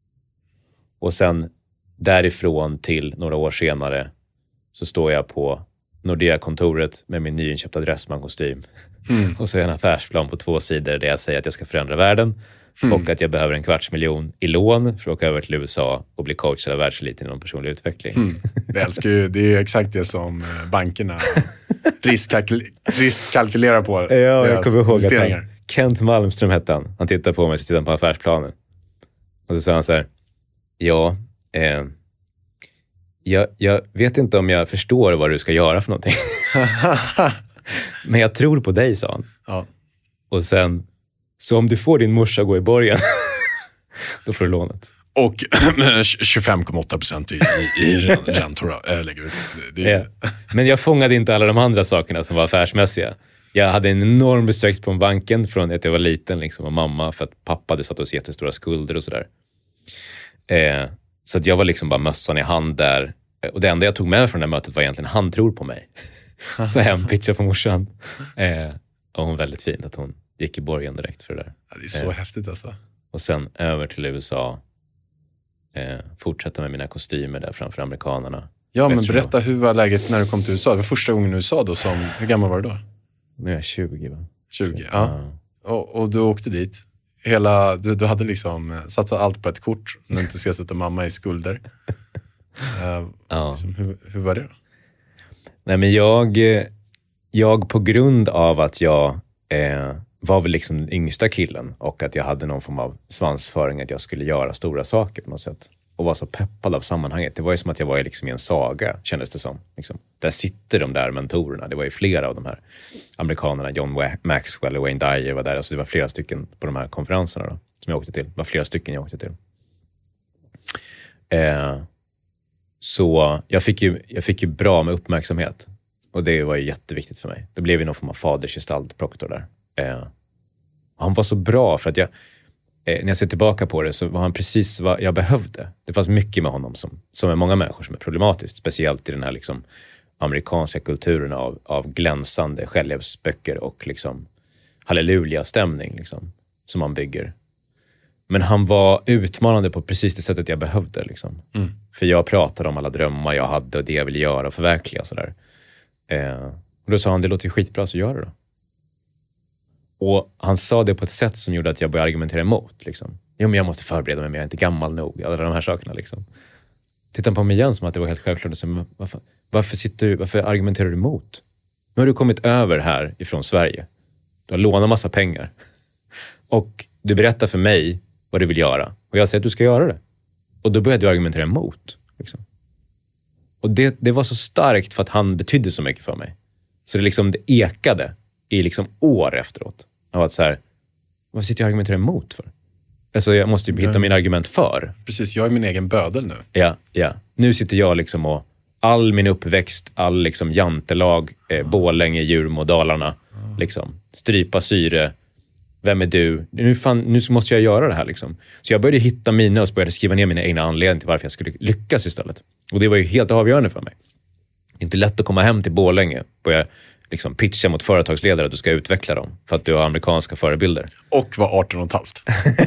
Och sen därifrån till några år senare så står jag på Nordea-kontoret med min nyinköpta Dressman-kostym. Mm. Och så är en affärsplan på två sidor där jag säger att jag ska förändra världen. Mm. Och att jag behöver en kvarts miljon i lån för att åka över till U S A och bli coachad av världseliten inom personlig utveckling. Mm. Jag älskar ju, det är ju exakt det som bankerna riskkalkyl- riskkalkylerar på. Ja, jag kommer ihåg att han, Kent Malmström hette han. Han tittade på mig och tittade på affärsplanen. Och så sa han så här, ja, eh, jag, jag vet inte om jag förstår vad du ska göra för någonting. Men jag tror på dig, sa han. Ja. Och sen, så om du får din morsa gå i borgen, då får du lånet. Och tjugofem komma åtta procent i, i, i räntor äh, lägger ut. Det, det ja. Men jag fångade inte alla de andra sakerna som var affärsmässiga. Jag hade en enorm besök på banken från att jag var liten liksom, och mamma, för att pappa hade satt oss jättestora skulder och sådär. Eh, så att jag var liksom bara mössan i hand där. Och det enda jag tog med från det här mötet var egentligen, han tror på mig. Så hem pitchade på morsan. Eh, och hon var väldigt fin att hon gick i borgen direkt för det där. Ja, det är så eh, häftigt alltså. Och sen över till U S A. Eh, fortsätta med mina kostymer där framför amerikanerna. Ja, men berätta, hur var läget när du kom till U S A? Det var första gången i U S A då som... Hur gammal var du då? Nu är jag tjugo, va? tjugo, ja. ja. Och, och du åkte dit. Hela, du, du hade liksom satsat allt på ett kort. När du inte ska sätta mamma i skulder. uh, ja. liksom, hur, hur var det då? Nej, men jag... Jag på grund av att jag eh, var väl liksom den yngsta killen och att jag hade någon form av svansföring att jag skulle göra stora saker på något sätt. Och var så peppad av sammanhanget. Det var ju som att jag var i, liksom i en saga, kändes det som. Liksom. Där sitter de där mentorerna. Det var ju flera av de här amerikanerna. John Maxwell och Wayne Dyer var där. Alltså det var flera stycken på de här konferenserna då, som jag åkte till. Det var flera stycken jag åkte till. Eh, så jag fick, ju, jag fick ju bra med uppmärksamhet. Och det var ju jätteviktigt för mig. Det blev ju någon form av fadersgestalt proktor där. Eh, han var så bra för att jag... Eh, när jag ser tillbaka på det så var han precis vad jag behövde. Det fanns mycket med honom som, som är många människor som är problematiskt. Speciellt i den här liksom, amerikanska kulturen av, av glänsande självhjälpsböcker och liksom, halleluja-stämning liksom, som man bygger. Men han var utmanande på precis det sättet jag behövde. Liksom. Mm. För jag pratade om alla drömmar jag hade och det jag ville göra och förverkliga. Sådär. Eh, och då sa han, det låter ju skitbra, så gör det då. Och han sa det på ett sätt som gjorde att jag började argumentera emot. Liksom. Jo, men jag måste förbereda mig, men jag är inte gammal nog. Alla de här sakerna. Liksom. Tittar på mig igen som att det var helt självklart. Så, varför, varför, sitter du, varför argumenterar du emot? Nu har du kommit över här ifrån Sverige. Du har lånat massa pengar. Och du berättar för mig vad du vill göra. Och jag säger att du ska göra det. Och då började du argumentera emot. Liksom. Och det, det var så starkt för att han betydde så mycket för mig. Så det, liksom, det ekade i liksom år efteråt. Av att så här, vad sitter jag och argumenterar emot för? Alltså jag måste ju hitta min argument för. Precis, jag är min egen bödel nu. Ja, ja. Nu sitter jag liksom och all min uppväxt, all liksom jantelag, eh, Borlänge, Djurmo, Dalarna, mm. liksom, strypa syre. Vem är du? Nu, fan, nu måste jag göra det här liksom. Så jag började hitta mina och började skriva ner mina egna anledningar till varför jag skulle lyckas istället. Och det var ju helt avgörande för mig. Inte lätt att komma hem till Borlänge, börja liksom pitcha mot företagsledare att du ska utveckla dem för att du har amerikanska förebilder. Och var arton och ett halvt.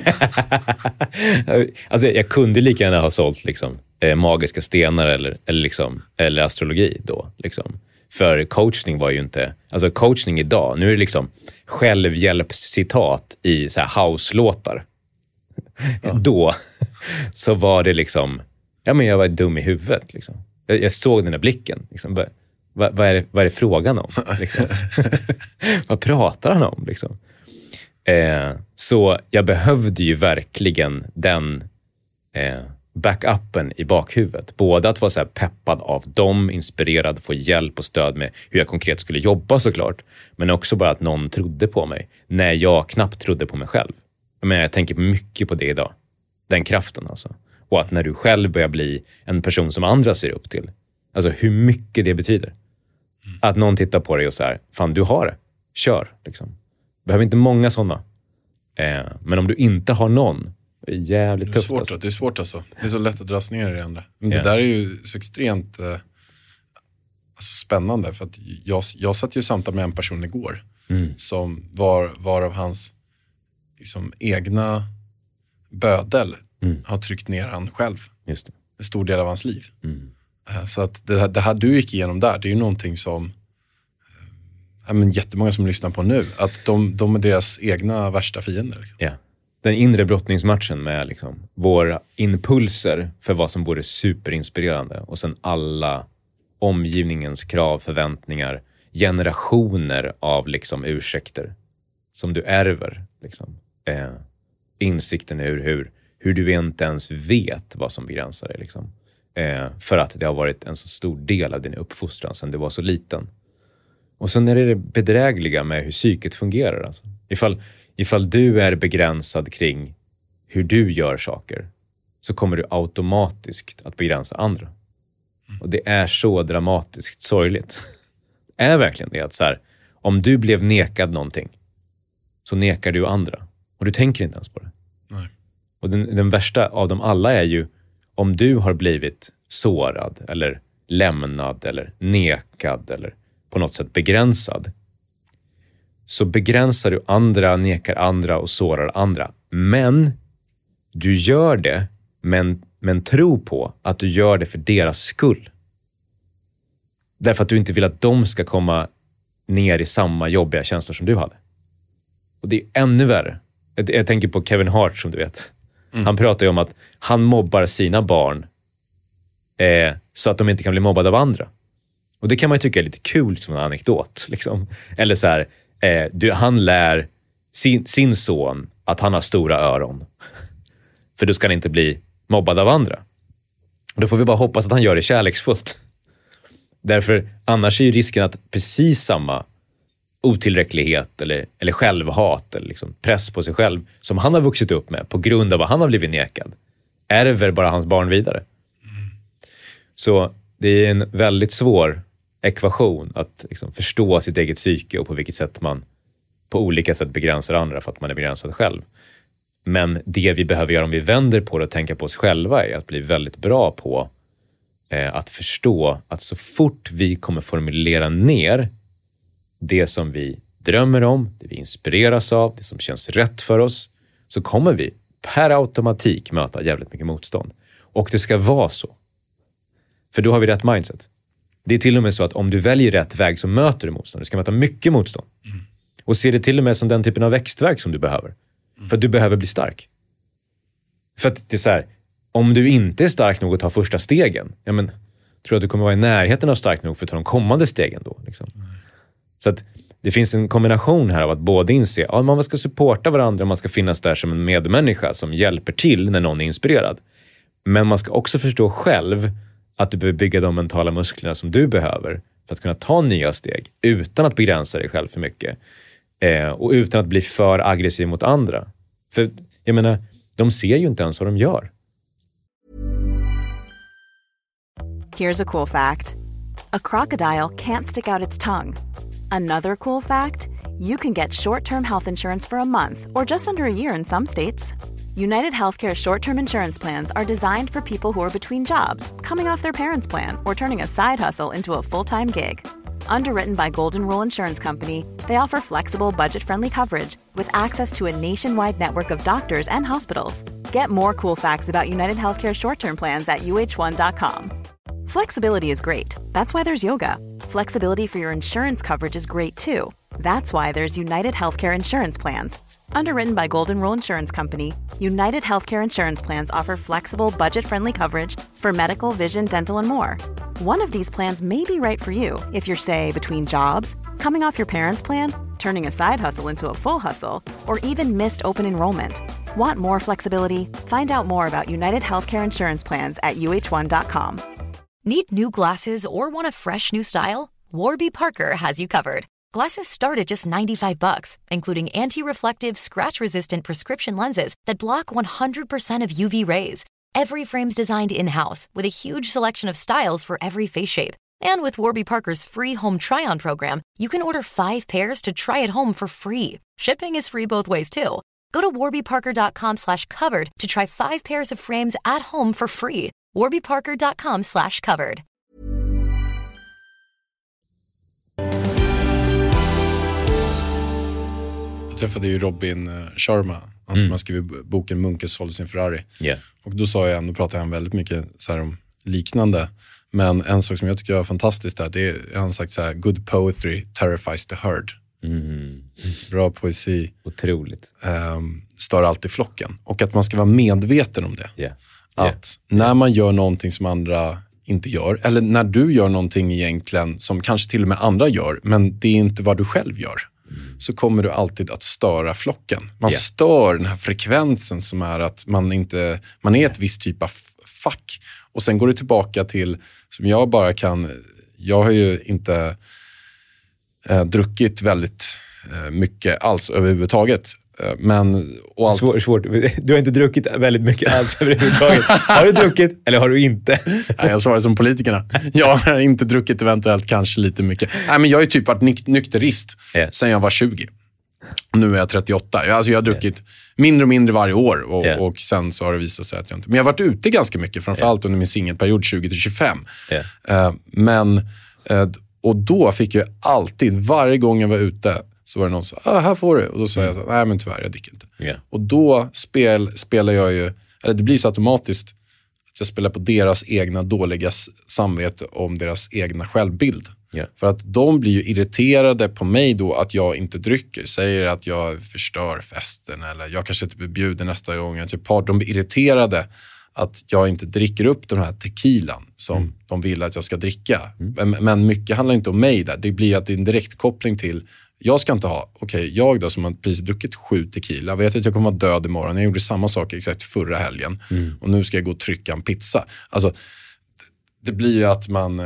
Alltså jag kunde lika gärna ha sålt liksom, eh, magiska stenar eller, eller, liksom, eller astrologi då. Liksom. För coachning var ju inte... Alltså coachning idag, nu är det liksom självhjälpscitat i så här house-låtar. Ja. Då så var det liksom... Ja, men jag var dum i huvudet. Liksom. Jag, jag såg den där blicken. Liksom. Vad, vad, är det, vad är det frågan om? Liksom? Vad pratar han om? Liksom? Eh, så jag behövde ju verkligen den eh, backupen i bakhuvudet. Både att vara så här peppad av dem, inspirerad, få hjälp och stöd med hur jag konkret skulle jobba såklart. Men också bara att någon trodde på mig när jag knappt trodde på mig själv. Men jag tänker mycket på det idag. Den kraften alltså. Och att när du själv börjar bli en person som andra ser upp till. Alltså hur mycket det betyder. Mm. Att någon tittar på dig och så här, fan du har det. Kör liksom. Behöver inte många sådana. Eh, men om du inte har någon, det är jävligt tufft. Det är svårt, alltså. Det är svårt alltså. Det är så lätt att dras ner i det andra. Men yeah. det där är ju så extremt eh, alltså spännande. För att jag, jag satt ju samtal med en person igår. Mm. Som var, var av hans liksom, egna bödel mm. har tryckt ner han själv. Just det. En stor del av hans liv. Mm. Så att det här, det här du gick igenom där, det är ju någonting som ja, men jättemånga som lyssnar på nu, att de, de är deras egna värsta fiender. Liksom. Ja. Den inre brottningsmatchen med liksom, våra impulser för vad som vore superinspirerande och sen alla omgivningens krav, förväntningar, generationer av liksom, ursäkter som du ärver. Liksom. Eh, insikten ur hur, hur du inte ens vet vad som begränsar dig. Liksom. Eh, för att det har varit en så stor del av din uppfostran sedan du var så liten. Och sen är det det bedrägliga med hur psyket fungerar. Alltså. Ifall, ifall du är begränsad kring hur du gör saker så kommer du automatiskt att begränsa andra. Mm. Och det är så dramatiskt sorgligt. Det är verkligen det att så här, om du blev nekad någonting så nekar du andra. Och du tänker inte ens på det. Nej. Och den, den värsta av dem alla är ju om du har blivit sårad eller lämnad eller nekad eller på något sätt begränsad, så begränsar du andra, nekar andra och sårar andra. Men du gör det men, men tro på att du gör det för deras skull. Därför att du inte vill att de ska komma ner i samma jobbiga känslor som du hade. Och det är ännu värre. Jag, jag tänker på Kevin Hart, som du vet. Mm. Han pratar ju om att han mobbar sina barn eh, så att de inte kan bli mobbade av andra. Och det kan man ju tycka är lite kul som en anekdot. Liksom. Eller så här, eh, du, han lär sin, sin son att han har stora öron. För då ska han inte bli mobbad av andra. Och då får vi bara hoppas att han gör det kärleksfullt. Därför annars är ju risken att precis samma otillräcklighet eller, eller självhat eller liksom press på sig själv som han har vuxit upp med på grund av vad han har blivit nekad ärver bara hans barn vidare. Mm. Så det är en väldigt svår ekvation att liksom förstå sitt eget psyke och på vilket sätt man på olika sätt begränsar andra för att man är begränsad själv. Men det vi behöver göra om vi vänder på det och tänka på oss själva är att bli väldigt bra på eh, att förstå att så fort vi kommer formulera ner det som vi drömmer om, det vi inspireras av, det som känns rätt för oss, så kommer vi per automatik möta jävligt mycket motstånd. Och det ska vara så. För då har vi rätt mindset. Det är till och med så att om du väljer rätt väg så möter du motstånd. Du ska möta mycket motstånd. Mm. Och se det till och med som den typen av växtverk som du behöver. Mm. För att du behöver bli stark. För att det är så här, om du inte är stark nog att ta första stegen, ja men, tror jag att du kommer vara i närheten av stark nog för att ta de kommande stegen då. Liksom. Mm. Så att det finns en kombination här av att både inse att ja, man ska supporta varandra, man ska finnas där som en medmänniska som hjälper till när någon är inspirerad. Men man ska också förstå själv att du behöver bygga de mentala musklerna som du behöver för att kunna ta nya steg utan att begränsa dig själv för mycket. Eh, och utan att bli för aggressiv mot andra. För jag menar, de ser ju inte ens vad de gör. Here's a cool fact. A crocodile can't stick out its tongue. Another cool fact, you can get short-term health insurance for a month or just under a year in some states. United Healthcare short-term insurance plans are designed for people who are between jobs, coming off their parents' plan, or turning a side hustle into a full-time gig. Underwritten by Golden Rule Insurance Company, they offer flexible, budget-friendly coverage with access to a nationwide network of doctors and hospitals. Get more cool facts about United Healthcare short-term plans at U H one dot com. Flexibility is great. That's why there's yoga. Flexibility for your insurance coverage is great too. That's why there's United Healthcare Insurance Plans. Underwritten by Golden Rule Insurance Company, United Healthcare Insurance Plans offer flexible, budget-friendly coverage for medical, vision, dental, and more. One of these plans may be right for you if you're, say, between jobs, coming off your parents' plan, turning a side hustle into a full hustle, or even missed open enrollment. Want more flexibility? Find out more about United Healthcare Insurance Plans at U H one dot com. Need new glasses or want a fresh new style? Warby Parker has you covered. Glasses start at just ninety-five bucks, including anti-reflective, scratch-resistant prescription lenses that block one hundred percent of U V rays. Every frame's designed in-house with a huge selection of styles for every face shape. And with Warby Parker's free home try-on program, you can order five pairs to try at home for free. Shipping is free both ways too. Go to warby parker dot com slash covered to try five pairs of frames at home for free. warby parker dot com slash covered. Jag träffade ju Robin Sharma, han som mm. har skrivit boken Munkes sålde sin Ferrari. Yeah. Och då sa jag, då pratade han väldigt mycket så här om liknande. Men en sak som jag tycker är fantastiskt där, det är, han har sagt så här: good poetry terrifies the herd. Mm. Bra poesi. Otroligt. Um, stör alltid flocken. Och att man ska vara medveten om det. Yeah. Att yeah. när man gör någonting som andra inte gör, eller när du gör någonting egentligen som kanske till och med andra gör, men det är inte vad du själv gör, mm. så kommer du alltid att störa flocken. Man yeah. stör den här frekvensen som är att man inte, man är ett visst typ av fack. Och sen går det tillbaka till, som jag bara kan, jag har ju inte eh, druckit väldigt eh, mycket alls överhuvudtaget. Men, och allt... svårt, svårt. Du har inte druckit väldigt mycket alls överhuvudtaget. Har du druckit eller har du inte? Nej, jag svarar som politikerna. Jag har inte druckit, eventuellt kanske lite mycket. Nej, men jag har ju typ varit nyk- nykterist yeah. sen jag var tjugo. Nu är jag trettioåtta. Jag, alltså jag har druckit yeah. mindre och mindre varje år. Och, yeah. och sen så har det visat sig att jag inte... Men jag har varit ute ganska mycket. Framförallt yeah. under min singelperiod tjugo till tjugofem. Yeah. Uh, men... Uh, och då fick jag alltid, varje gång jag var ute... Så var det någon som sa, ah, här får du. Och då sa mm. jag så nej men tyvärr, jag dricker inte. Yeah. Och då spel, spelar jag ju, eller det blir så automatiskt Så jag spelar på deras egna dåliga samvete om deras egna självbild. Yeah. För att de blir ju irriterade på mig då att jag inte drycker. Säger att jag förstör festen eller jag kanske inte blir bjuden nästa gång. Jag typ har, de blir irriterade att jag inte dricker upp den här tequilan som mm. de vill att jag ska dricka. Mm. Men, men mycket handlar inte om mig där. Det blir att det är en direktkoppling till jag ska inte ha, okej, okay, jag då som har precis druckit sju tequila, vet att jag kommer vara död imorgon. Jag gjorde samma sak exakt förra helgen. Mm. Och nu ska jag gå och trycka en pizza. Alltså, det blir ju att man...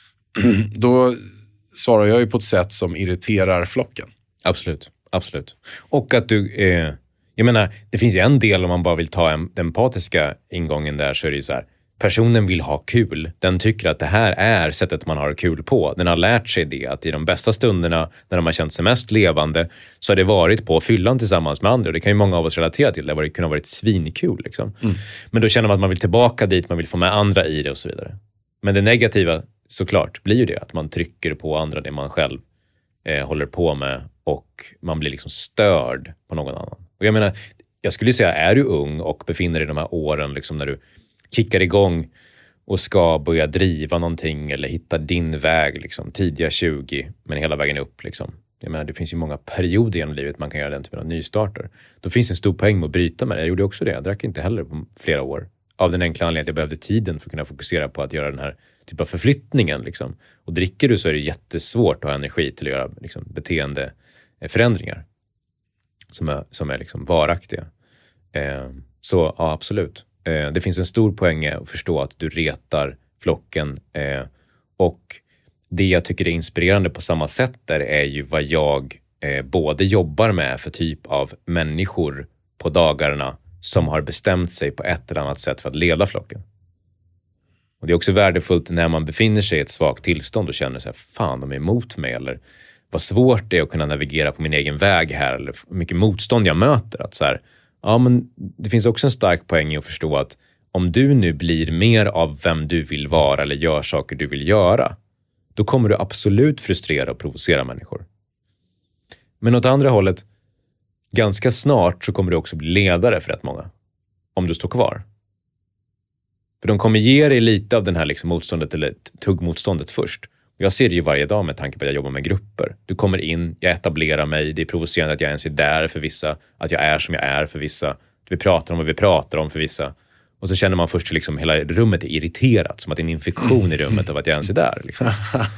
då svarar jag ju på ett sätt som irriterar flocken. Absolut, absolut. Och att du... Eh, jag menar, det finns ju en del om man bara vill ta en, den empatiska ingången där, så är det ju så här. Personen vill ha kul. Den tycker att det här är sättet man har kul på. Den har lärt sig det, att i de bästa stunderna när de har känt sig mest levande så har det varit på fyllan tillsammans med andra. Och det kan ju många av oss relatera till. Det har kunnat varit svinkul liksom. Mm. Men då känner man att man vill tillbaka dit, man vill få med andra i det och så vidare. Men det negativa såklart blir ju det att man trycker på andra det man själv eh, håller på med och man blir liksom störd på någon annan. Och jag menar, jag skulle säga, är du ung och befinner dig i de här åren liksom när du kickar igång och ska börja driva någonting eller hitta din väg liksom, tidiga tjugo men hela vägen upp liksom. Jag menar, det finns ju många perioder genom livet man kan göra den typen av nystarter. Då finns en stor poäng med att bryta med det. Jag gjorde också det. Jag drack inte heller på flera år. Av den enkla anledningen att jag behövde tiden för att kunna fokusera på att göra den här typen av förflyttningen liksom. Och dricker du så är det jättesvårt att ha energi till att göra liksom, beteendeförändringar som är, som är liksom varaktiga. Eh, så ja, absolut. Eh, det finns en stor poäng att förstå att du retar flocken eh, och det jag tycker är inspirerande på samma sätt där är ju vad jag eh, både jobbar med för typ av människor på dagarna som har bestämt sig på ett eller annat sätt för att leda flocken. Och det är också värdefullt när man befinner sig i ett svagt tillstånd och känner så här, fan de är emot mig eller vad svårt det är att kunna navigera på min egen väg här eller hur mycket motstånd jag möter. Att så här, ja men det finns också en stark poäng i att förstå att om du nu blir mer av vem du vill vara eller gör saker du vill göra, då kommer du absolut frustrera och provocera människor. Men åt andra hållet, ganska snart så kommer du också bli ledare för rätt många. Om du står kvar. För de kommer ge dig lite av den här liksom motståndet eller tuggmotståndet först. Och jag ser det ju varje dag med tanke på att jag jobbar med grupper. Du kommer in, jag etablerar mig. Det är provocerande att jag ens är där för vissa. Att jag är som jag är för vissa. Att vi pratar om vad vi pratar om för vissa. Och så känner man först att liksom hela rummet är irriterat. Som att det är en infektion i rummet av att jag ens är där. Liksom.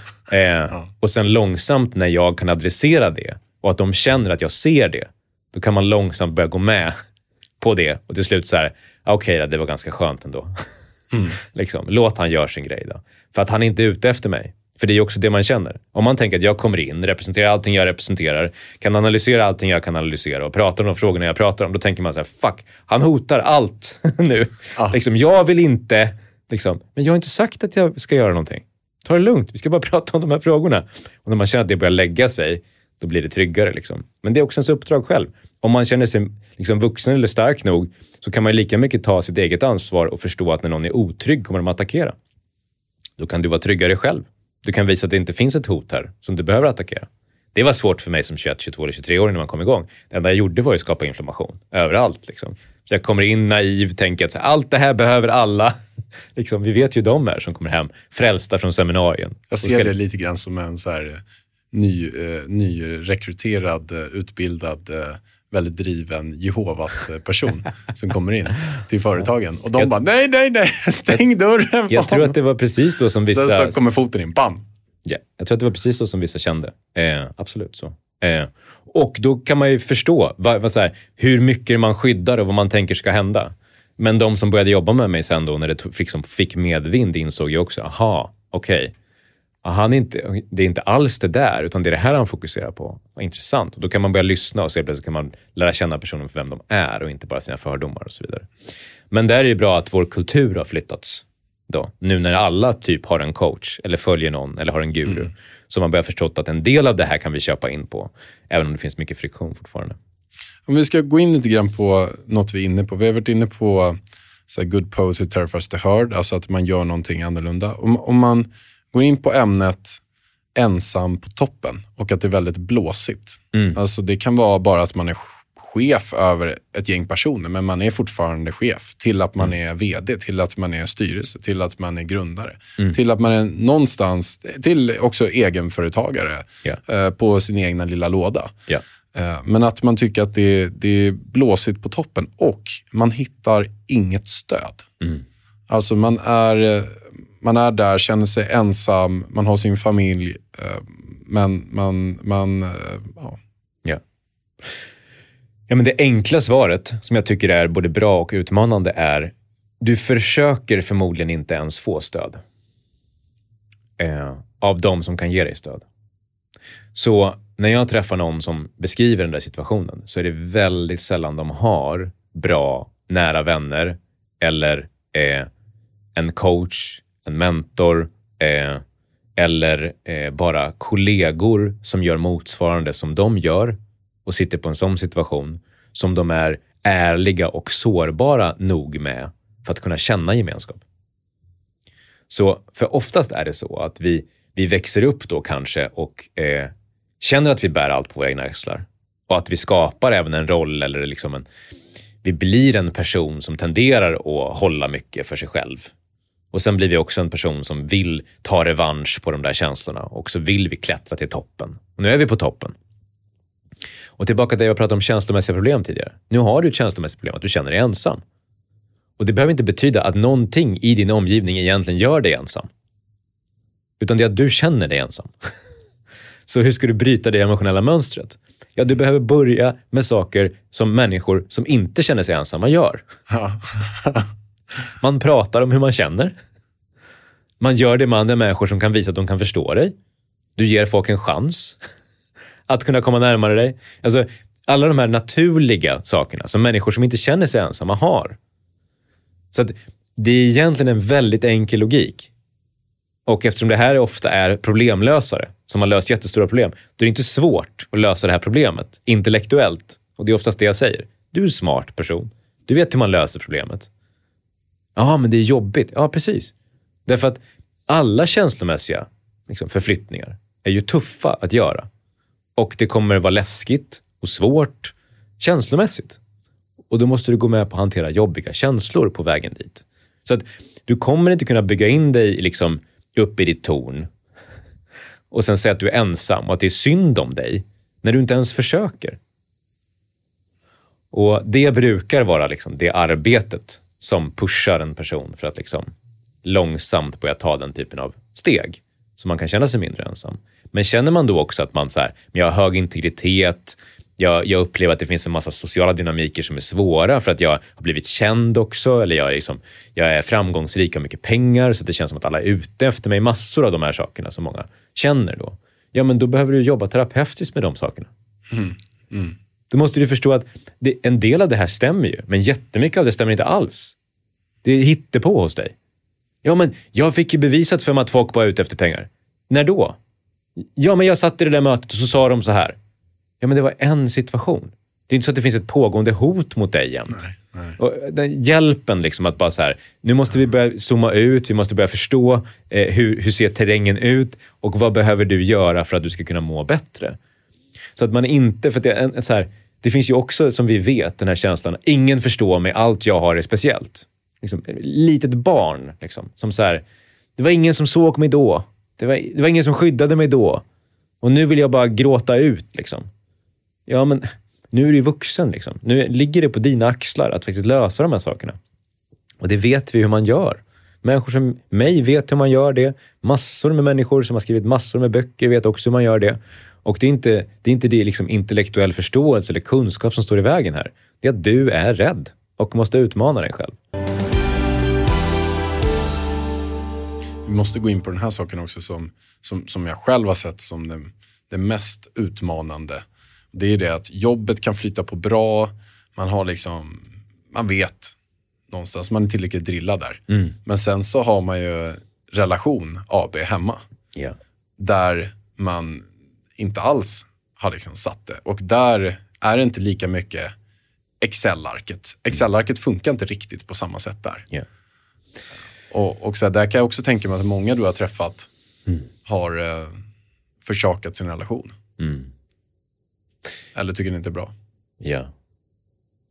eh, och sen långsamt när jag kan adressera det. Och att de känner att jag ser det. Då kan man långsamt börja gå med på det. Och till slut så här, okej okay, det var ganska skönt ändå. Mm. liksom, låt han göra sin grej då. För att han är inte ute efter mig. För det är också det man känner. Om man tänker att jag kommer in, representerar allting jag representerar, kan analysera allting jag kan analysera och prata om de frågorna jag pratar om, då tänker man så här, fuck, han hotar allt nu. Ah. Liksom, jag vill inte, liksom, men jag har inte sagt att jag ska göra någonting. Ta det lugnt, vi ska bara prata om de här frågorna. Och när man känner att det börjar lägga sig, då blir det tryggare liksom. Men det är också ens uppdrag själv. Om man känner sig liksom vuxen eller stark nog, så kan man lika mycket ta sitt eget ansvar och förstå att när någon är otrygg kommer de att attackera. Då kan du vara tryggare själv. Du kan visa att det inte finns ett hot här som du behöver attackera. Det var svårt för mig som tjugoett, tjugotvå eller tjugotre år när man kom igång. Det enda jag gjorde var att skapa inflammation överallt liksom. Så jag kommer in naiv, tänker att så, allt det här behöver alla. liksom, vi vet ju de här som kommer hem frälsta från seminarien. Jag ser det lite grann som en så här ny, eh, nyrekryterad, utbildad, eh, väldigt driven Jehovas person som kommer in till företagen. Och de jag, bara, nej, nej, nej, stäng dörren. Jag, jag tror att det var precis så som vissa... Så, så kommer foten in, bam. Ja, jag tror att det var precis så som vissa kände. Eh, absolut så. Eh, och då kan man ju förstå vad, vad så här, hur mycket man skyddar och vad man tänker ska hända. Men de som började jobba med mig sen då, när det liksom fick medvind, insåg ju också, aha, okej. Okay. Han är inte, det är inte alls det där, utan det är det här han fokuserar på. Vad intressant. Och då kan man börja lyssna och se plötsligt kan man lära känna personen för vem de är och inte bara sina fördomar och så vidare. Men där är det bra att vår kultur har flyttats då. Nu när alla typ har en coach eller följer någon eller har en guru. Mm. Så man börjar förstått att en del av det här kan vi köpa in på. Även om det finns mycket friktion fortfarande. Om vi ska gå in lite grann på något vi är inne på. Vi har varit inne på så här, good poetry terrifies the herd. Alltså att man gör någonting annorlunda. Om, om man går in på ämnet ensam på toppen och att det är väldigt blåsigt. Mm. Alltså det kan vara bara att man är chef över ett gäng personer, men man är fortfarande chef, till att man är vd, till att man är styrelse, till att man är grundare, mm. till att man är någonstans, till också egenföretagare yeah. eh, på sin egna lilla låda. Yeah. Eh, men att man tycker att det, det är blåsigt på toppen och man hittar inget stöd. Mm. Alltså man är, man är där, känner sig ensam, man har sin familj, eh, men man... man eh, ja. Yeah. Ja, men det enkla svaret som jag tycker är både bra och utmanande är: du försöker förmodligen inte ens få stöd eh, av de som kan ge dig stöd. Så när jag träffar någon som beskriver den där situationen så är det väldigt sällan de har bra, nära vänner eller eh, en coach, en mentor eh, eller eh, bara kollegor som gör motsvarande som de gör och sitter på en sån situation som de är ärliga och sårbara nog med för att kunna känna gemenskap. Så för oftast är det så att vi, vi växer upp då kanske och eh, känner att vi bär allt på våra egna axlar. Och att vi skapar även en roll eller liksom en... Vi blir en person som tenderar att hålla mycket för sig själv. Och sen blir vi också en person som vill ta revansch på de där känslorna. Och så vill vi klättra till toppen. Och nu är vi på toppen. Och tillbaka till det jag pratade om känslomässiga problem tidigare. Nu har du ett känslomässigt problem att du känner dig ensam. Och det behöver inte betyda att någonting i din omgivning egentligen gör dig ensam. Utan det är att du känner dig ensam. Så hur ska du bryta det emotionella mönstret? Ja, du behöver börja med saker som människor som inte känner sig ensamma gör. Man pratar om hur man känner. Man gör det med andra människor som kan visa att de kan förstå dig. Du ger folk en chans att kunna komma närmare dig. Alltså, alla de här naturliga sakerna som människor som inte känner sig ensamma har. Så att det är egentligen en väldigt enkel logik. Och eftersom det här ofta är problemlösare som har löst jättestora problem, då är det inte svårt att lösa det här problemet intellektuellt. Och det är oftast det jag säger. Du är en smart person. Du vet hur man löser problemet. Ja, men det är jobbigt. Ja, precis. Därför att alla känslomässiga liksom, förflyttningar är ju tuffa att göra. Och det kommer vara läskigt och svårt känslomässigt. Och då måste du gå med på att hantera jobbiga känslor på vägen dit. Så att du kommer inte kunna bygga in dig liksom upp i ditt torn och sen säga att du är ensam och att det är synd om dig när du inte ens försöker. Och det brukar vara liksom det arbetet som pushar en person för att liksom långsamt börja ta den typen av steg så man kan känna sig mindre ensam. Men känner man då också att man så här, jag har hög integritet, jag, jag upplever att det finns en massa sociala dynamiker som är svåra för att jag har blivit känd också, eller jag är, liksom, jag är framgångsrik och har mycket pengar så att det känns som att alla är ute efter mig, massor av de här sakerna som många känner då. Ja, men då behöver du jobba terapeutiskt med de sakerna. Mm. Mm. Då måste du förstå att det, en del av det här stämmer ju, men jättemycket av det stämmer inte alls. Det är hittepå hos dig. Ja, men jag fick ju bevisat för mig att folk var ute efter pengar. När då? Ja, men jag satt i det där mötet och så sa de så här. Ja, men det var en situation. Det är inte så att det finns ett pågående hot mot dig jämt. Nej, nej. Och den hjälpen liksom att bara så här, nu måste vi börja zooma ut, vi måste börja förstå eh, hur, hur ser terrängen ut och vad behöver du göra för att du ska kunna må bättre. Så att man inte, för att det, är en, så här, det finns ju också som vi vet den här känslan, ingen förstår mig, allt jag har är speciellt. Liksom, litet barn liksom, som så här, det var ingen som såg mig då. Det var, det var ingen som skyddade mig då. Och nu vill jag bara gråta ut liksom. Ja, men nu är du ju vuxen liksom. Nu ligger det på dina axlar att faktiskt lösa de här sakerna. Och det vet vi hur man gör. Människor som mig vet hur man gör det. Massor med människor som har skrivit massor med böcker vet också hur man gör det. Och det är inte det, är inte det liksom intellektuell förståelse eller kunskap som står i vägen här. Det är att du är rädd och måste utmana dig själv. Vi måste gå in på den här saken också som, som, som jag själv har sett som det, det mest utmanande. Det är det att jobbet kan flyta på bra. Man har liksom, man vet någonstans, man är tillräckligt drillad där. Mm. Men sen så har man ju relation A B hemma. Yeah. Där man inte alls har liksom satt det. Och där är det inte lika mycket Excel-arket. Excel-arket funkar inte riktigt på samma sätt där. Yeah. Och, och så här, där kan jag också tänka mig att många du har träffat mm. har eh, försakat sin relation. Mm. Eller tycker det inte är bra. Ja.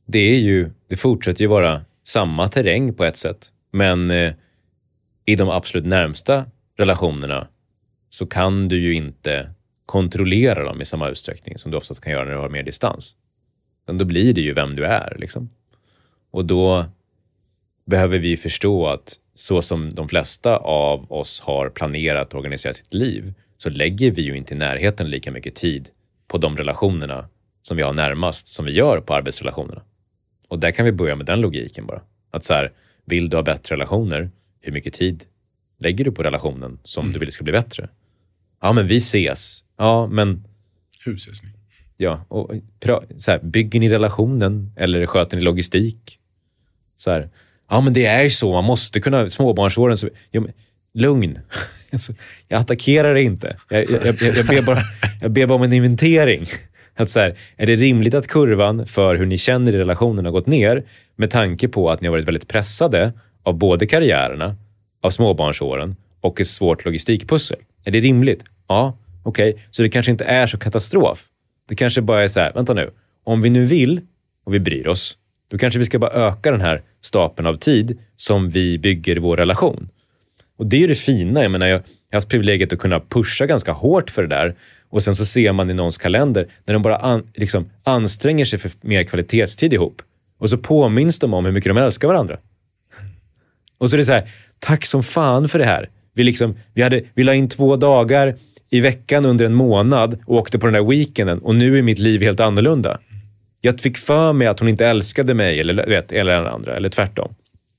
det är ju, det fortsätter ju vara samma terräng på ett sätt. Men eh, i de absolut närmsta relationerna så kan du ju inte kontrollera dem i samma utsträckning som du oftast kan göra när du har mer distans. Men då blir det ju vem du är liksom. Och då behöver vi förstå att så som de flesta av oss har planerat och organiserat sitt liv så lägger vi ju inte i närheten lika mycket tid på de relationerna som vi har närmast som vi gör på arbetsrelationerna. Och där kan vi börja med den logiken bara. Att så här, vill du ha bättre relationer? Hur mycket tid lägger du på relationen som mm. du vill ska bli bättre? Ja, men vi ses. Ja, men... Hur ses ni? Ja, och så här, bygger ni relationen eller sköter ni logistik? Så här, ja men det är ju så, man måste kunna, småbarnsåren så, ja, men, lugn. Jag attackerar det inte. Jag, jag, jag, jag, ber bara, jag ber bara om en inventering. Att så här, är det rimligt att kurvan för hur ni känner i relationen har gått ner med tanke på att ni har varit väldigt pressade av både karriärerna, av småbarnsåren och ett svårt logistikpussel? Är det rimligt? Ja, okej. Okay. Så det kanske inte är så katastrof. Det kanske bara är så här, vänta nu. Om vi nu vill och vi bryr oss, då kanske vi ska bara öka den här stapeln av tid som vi bygger vår relation. Och det är ju det fina. Jag menar, jag har haft privilegiet att kunna pusha ganska hårt för det där. Och sen så ser man i någons kalender när de bara an, liksom anstränger sig för mer kvalitetstid ihop. Och så påminns de om hur mycket de älskar varandra. Och så är det så här, tack som fan för det här. Vi, liksom, vi, hade, vi la in två dagar i veckan under en månad och åkte på den där weekenden. Och nu är mitt liv helt annorlunda. Jag fick för mig att hon inte älskade mig eller, vet, eller den andra, eller tvärtom.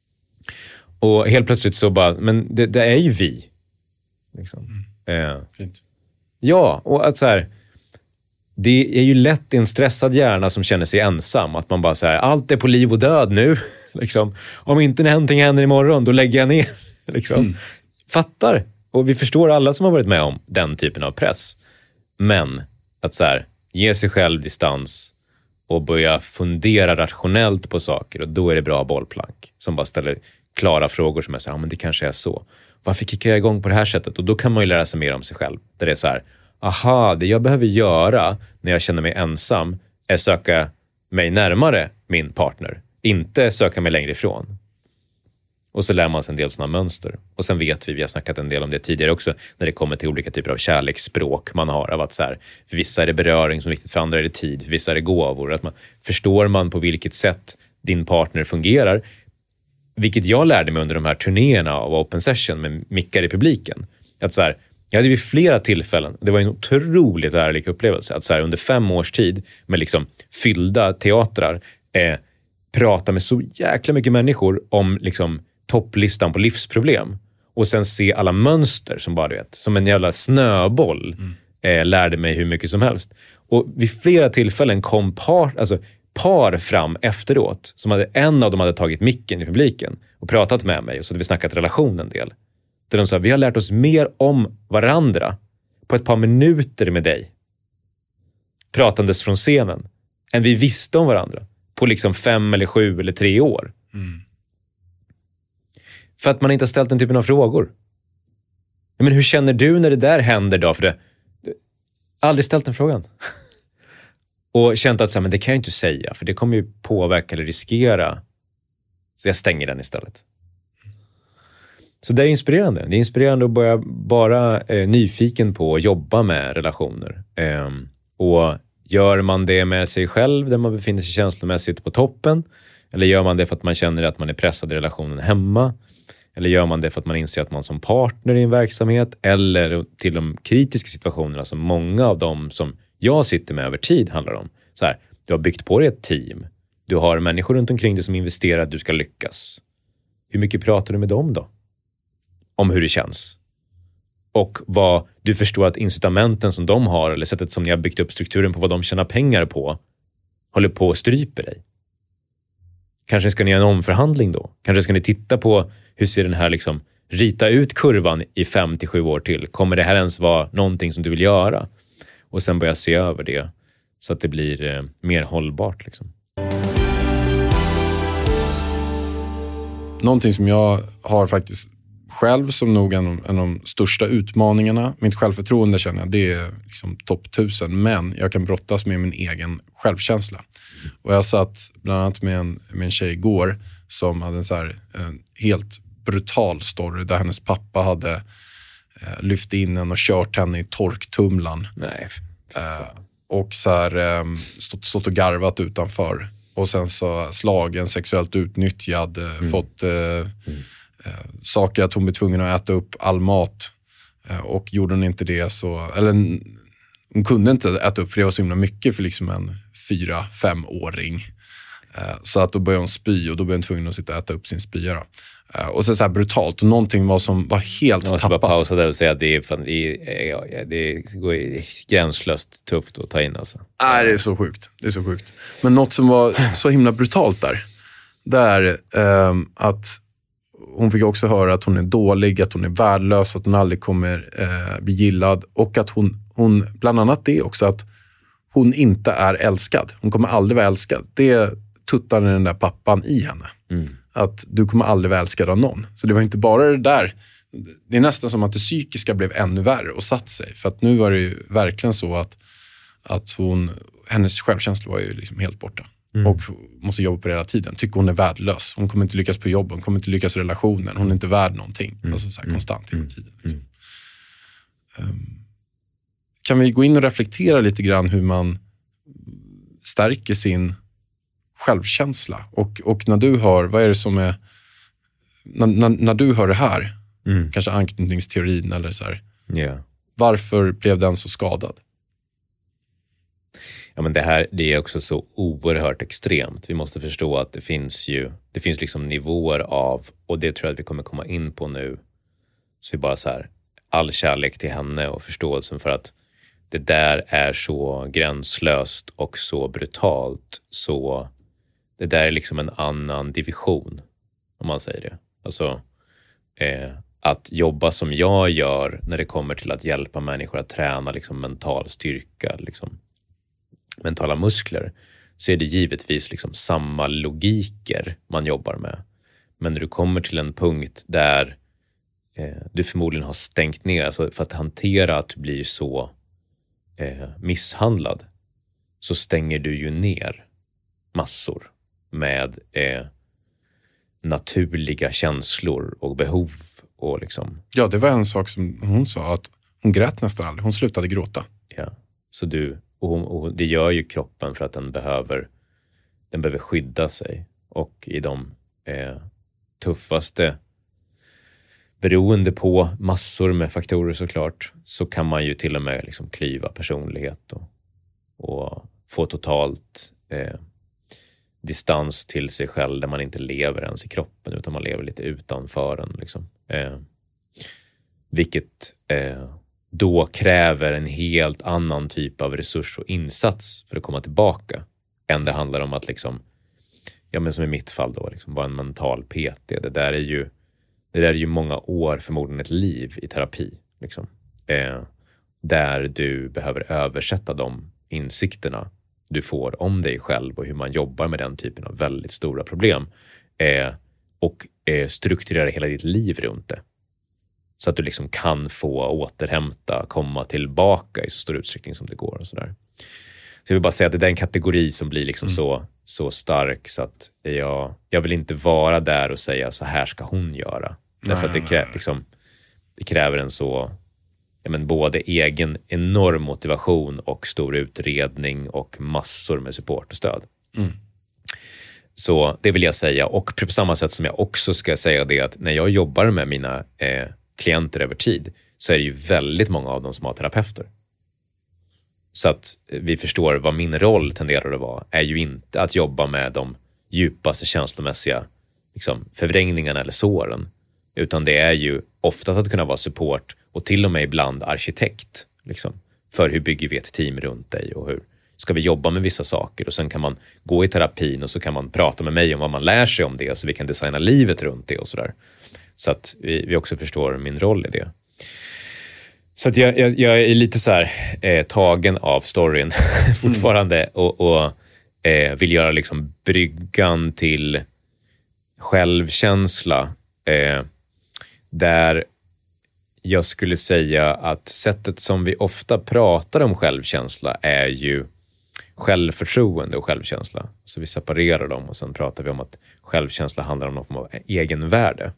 Och helt plötsligt så bara, men det, det är ju vi. Liksom. Mm. Eh. Fint. Ja, och att så här, det är ju lätt i en stressad hjärna som känner sig ensam. Att man bara så här, allt är på liv och död nu. liksom. Om inte någonting händer imorgon, då lägger jag ner. liksom. Mm. Fattar. Och vi förstår alla som har varit med om den typen av press. Men att så här, ge sig själv distans och börja fundera rationellt på saker. Och då är det bra bollplank som bara ställer klara frågor som är så här, ja, men det kanske är så. Varför kickar jag igång på det här sättet? Och då kan man ju lära sig mer om sig själv. Där det är så här, aha, det jag behöver göra när jag känner mig ensam är söka mig närmare min partner. Inte söka mig längre ifrån. Och så lär man sig en del sådana mönster. Och sen vet vi, vi har snackat en del om det tidigare också, när det kommer till olika typer av kärleksspråk man har. Av att så här, för vissa är det beröring som är viktigt, för andra är det tid, för vissa är det gåvor. Att man, förstår man på vilket sätt din partner fungerar. Vilket jag lärde mig under de här turnéerna av Open Session med mickar i publiken. Att så här, jag hade vid flera tillfällen, det var en otroligt ärlig upplevelse, att så här, under fem års tid med liksom fyllda teatrar eh, prata med så jäkla mycket människor om liksom topplistan på livsproblem. Och sen se alla mönster som bara du vet, som en jävla snöboll mm. eh, lärde mig hur mycket som helst. Och vid flera tillfällen kom par, alltså par fram efteråt som hade, en av dem hade tagit micken i publiken och pratat med mig och så hade vi snackat relation en del. Där de sa, vi har lärt oss mer om varandra på ett par minuter med dig pratandes från scenen än vi visste om varandra på liksom fem eller sju eller tre år. Mm. För att man inte har ställt den typen av frågor. Men hur känner du när det där händer då? För det, aldrig ställt den frågan. Och känt att så här, men det kan jag inte säga, för det kommer ju påverka eller riskera. Så jag stänger den istället. Så det är inspirerande. Det är inspirerande att börja bara eh, nyfiken på att jobba med relationer. Eh, och gör man det med sig själv där man befinner sig känslomässigt på toppen? Eller gör man det för att man känner att man är pressad i relationen hemma? Eller gör man det för att man inser att man som partner i en verksamhet? Eller till de kritiska situationerna som många av dem som jag sitter med över tid handlar om. Så här, du har byggt på dig ett team. Du har människor runt omkring dig som investerar att du ska lyckas. Hur mycket pratar du med dem då? Om hur det känns. Och vad du förstår att incitamenten som de har, eller sättet som ni har byggt upp strukturen på vad de tjänar pengar på, håller på att strypa dig. Kanske ska ni göra en omförhandling då. Kanske ska ni titta på hur ser den här liksom, rita ut kurvan i fem till sju år till. Kommer det här ens vara någonting som du vill göra? Och sen börja se över det så att det blir eh, mer hållbart liksom. Någonting som jag har faktiskt själv som nog en, en av de största utmaningarna. Mitt självförtroende känner jag, det är liksom topp tusen. Men jag kan brottas med min egen självkänsla. Och jag satt bland annat med en, med en tjej igår som hade en så här en helt brutal story där hennes pappa hade eh, lyft in henne och kört henne i torktumlan. Nej. Eh, och så här eh, stått, stått och garvat utanför. Och sen så slagen, sexuellt utnyttjad, eh, mm. fått eh, mm. eh, saker att hon blev tvungen att äta upp all mat. Eh, och gjorde hon inte det så, eller hon kunde inte äta upp för det var så himla mycket för liksom en fyra, femåring. Eh, så att då började hon spy och då blev hon tvungen att sitta och äta upp sin spya då. Och så, så här brutalt. Och någonting var som var helt jag tappat. måste bara pausa där och säga att det är, fan, det är, det är gränslöst tufft att ta in alltså. Nej, det är så sjukt. Det är så sjukt. Men något som var så himla brutalt där, där eh, att hon fick också höra att hon är dålig, att hon är värdelös, att hon aldrig kommer eh, bli gillad. Och att hon, hon, bland annat det också, att hon inte är älskad. Hon kommer aldrig vara älskad. Det tuttar den där pappan i henne. Mm. Att du kommer aldrig vara älskad av någon. Så det var inte bara det där. Det är nästan som att det psykiska blev ännu värre och satt sig. För att nu var det ju verkligen så att, att hon, hennes självkänsla var ju liksom helt borta. Mm. Och måste jobba på det hela tiden. Tycker hon är värdelös. Hon kommer inte lyckas på jobb. Hon kommer inte lyckas i relationen. Hon är inte värd någonting. Mm. Alltså så här konstant hela tiden. Liksom. Mm. Um, kan vi gå in och reflektera lite grann hur man stärker sin självkänsla och, och när du hör, vad är det som är när, när, när du hör det här mm. kanske anknytningsteorin eller så här, yeah. varför blev den så skadad? Ja, men det här, det är också så oerhört extremt. Vi måste förstå att det finns ju, det finns liksom nivåer av, och det tror jag att vi kommer komma in på nu, så vi bara så här, all kärlek till henne och förståelsen för att det där är så gränslöst och så brutalt, så det där är liksom en annan division, om man säger det. Alltså, eh, att jobba som jag gör när det kommer till att hjälpa människor att träna liksom mental styrka, liksom mentala muskler, så är det givetvis liksom samma logiker man jobbar med. Men när du kommer till en punkt där eh, du förmodligen har stängt ner, alltså för att hantera att du blir så eh, misshandlad, så stänger du ju ner massor med eh, naturliga känslor och behov och liksom. Ja, det var en sak som hon sa, att hon grät nästan aldrig. Hon slutade gråta. Ja, så du och, hon, och det gör ju kroppen för att den behöver den behöver skydda sig, och i de eh, tuffaste, beroende på massor med faktorer såklart, så kan man ju till och med liksom klyva personlighet och, och få totalt eh, distans till sig själv, där man inte lever ens i kroppen utan man lever lite utanför den liksom. Eh, vilket eh, då kräver en helt annan typ av resurs och insats för att komma tillbaka, än det handlar om att liksom, ja men som i mitt fall då liksom, vara en mental P T. Det där är ju det där är ju många år, förmodligen ett liv i terapi liksom. Eh, där du behöver översätta de insikterna du får om dig själv och hur man jobbar med den typen av väldigt stora problem, eh, och eh, strukturera hela ditt liv runt det. Så att du liksom kan få återhämta, komma tillbaka i så stor utsträckning som det går och sådär. Så jag vill bara säga att det är en kategori som blir liksom mm. så, så stark, så att jag, jag vill inte vara där och säga så här ska hon göra. Nej, Därför att det, krä, liksom, det kräver en så, ja, men både egen enorm motivation och stor utredning och massor med support och stöd. Mm. Så det vill jag säga. Och på samma sätt som jag också ska säga det, att när jag jobbar med mina eh, klienter över tid, så är det ju väldigt många av dem som har terapeuter. Så att vi förstår vad min roll tenderar att vara, är ju inte att jobba med de djupaste känslomässiga liksom, förvrängningarna eller såren, utan det är ju oftast att kunna vara support och till och med ibland arkitekt liksom, för hur bygger vi ett team runt dig och hur ska vi jobba med vissa saker, och sen kan man gå i terapin och så kan man prata med mig om vad man lär sig om det, så vi kan designa livet runt det och sådär. Så att vi, vi också förstår min roll i det. Så att jag, jag, jag är lite så här eh, tagen av storyn fortfarande mm. och, och eh, vill göra liksom bryggan till självkänsla. Eh, där jag skulle säga att sättet som vi ofta pratar om självkänsla är ju självförtroende och självkänsla. Så vi separerar dem och sen pratar vi om att självkänsla handlar om någon form av egenvärde.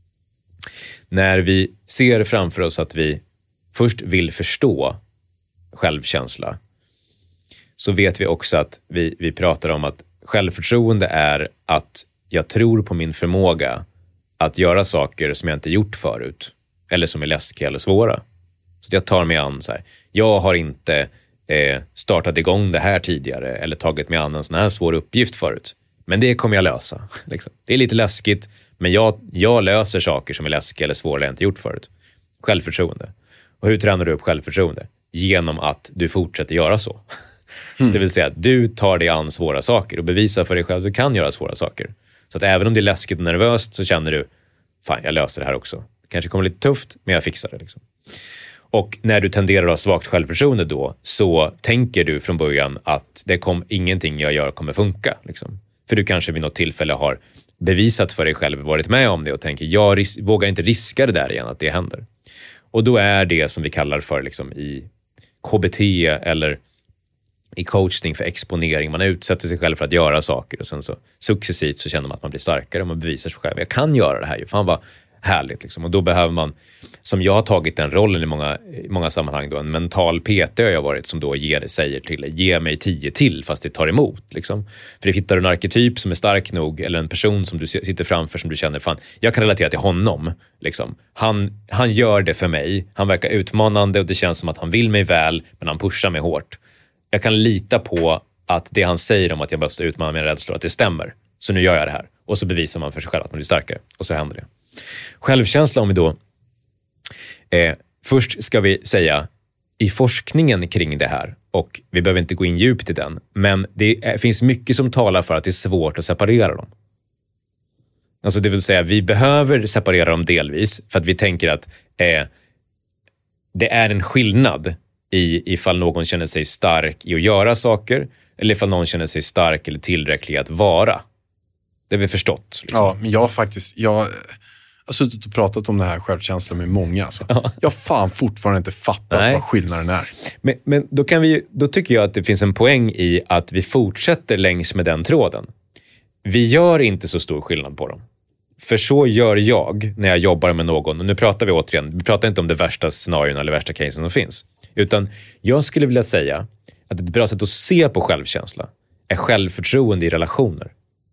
När vi ser framför oss att vi först vill förstå självkänsla, så vet vi också att vi, vi pratar om att självförtroende är att jag tror på min förmåga att göra saker som jag inte gjort förut. Eller som är läskiga eller svåra. Så att jag tar mig an så här. Jag har inte eh, startat igång det här tidigare. Eller tagit mig an en sån här svår uppgift förut. Men det kommer jag lösa. Liksom. Det är lite läskigt. Men jag, jag löser saker som är läskiga eller svåra eller jag inte gjort förut. Självförtroende. Och hur tränar du upp självförtroende? Genom att du fortsätter göra så. Mm. Det vill säga att du tar dig an svåra saker. Och bevisar för dig själv att du kan göra svåra saker. Så att även om det är läskigt och nervöst så känner du, fan jag löser det här också. Det kanske kommer lite tufft, men jag fixar det liksom. Och när du tenderar att ha svagt självförtroende då, så tänker du från början att det kom, ingenting jag gör kommer funka. Liksom. För du kanske vid något tillfälle har bevisat för dig själv, varit med om det och tänker, jag ris- vågar inte riska det där igen, att det händer. Och då är det som vi kallar för liksom, i K B T eller i coachning för exponering. Man utsätter sig själv för att göra saker och sen så successivt så känner man att man blir starkare och man bevisar sig själv. Jag kan göra det här ju, fan vad härligt liksom. Och då behöver man, som jag har tagit den rollen i många, i många sammanhang då, en mental P T har jag varit som då ger, säger till, ge mig tio till fast det tar emot liksom. För det hittar du en arketyp som är stark nog eller en person som du sitter framför som du känner, fan jag kan relatera till honom liksom. Han, han gör det för mig, han verkar utmanande och det känns som att han vill mig väl men han pushar mig hårt. Jag kan lita på att det han säger om att jag måste utmana mina rädslor, att det stämmer. Så nu gör jag det här. Och så bevisar man för sig själv att man blir starkare. Och så händer det. Självkänsla, om vi då... Eh, först ska vi säga, i forskningen kring det här, och vi behöver inte gå in djupt i den, men det är, finns mycket som talar för att det är svårt att separera dem. Alltså det vill säga, vi behöver separera dem delvis för att vi tänker att eh, det är en skillnad i ifall någon känner sig stark i att göra saker eller ifall någon känner sig stark eller tillräcklig att vara. Det har vi förstått. Liksom. Ja, men jag faktiskt, jag har suttit och pratat om det här självkänslan med många. Alltså. Ja. Jag har fan fortfarande inte fattat Nej. vad skillnaden är. Men, men då, kan vi, då tycker jag att det finns en poäng i att vi fortsätter längs med den tråden. Vi gör inte så stor skillnad på dem. För så gör jag när jag jobbar med någon. Och nu pratar vi återigen, vi pratar inte om det värsta scenarion eller värsta casen som finns. Utan jag skulle vilja säga att ett bra sätt att se på självkänsla är självförtroende i relationer.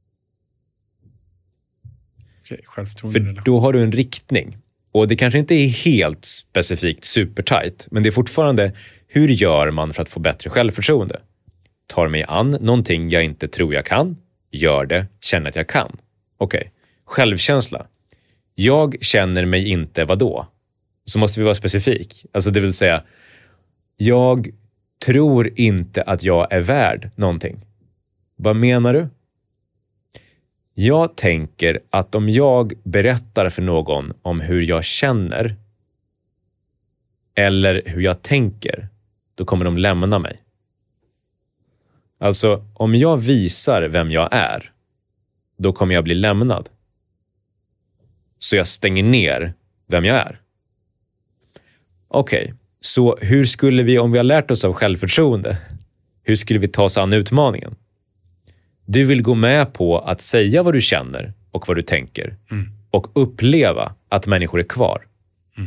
Okej, självförtroende i För relationer. då har du en riktning. Och det kanske inte är helt specifikt supertight, men det är fortfarande, hur gör man för att få bättre självförtroende? Tar mig an någonting jag inte tror jag kan, gör det, känner att jag kan. Okej, okay. Självkänsla. Jag känner mig inte vadå? Så måste vi vara specifik. Alltså det vill säga, jag tror inte att jag är värd någonting. Vad menar du? Jag tänker att om jag berättar för någon om hur jag känner eller hur jag tänker, då kommer de lämna mig. Alltså, om jag visar vem jag är, då kommer jag bli lämnad. Så jag stänger ner vem jag är. Okej. Okay. Så hur skulle vi, om vi har lärt oss av självförtroende, hur skulle vi ta oss an utmaningen? Du vill gå med på att säga vad du känner och vad du tänker. Mm. Och uppleva att människor är kvar. Mm.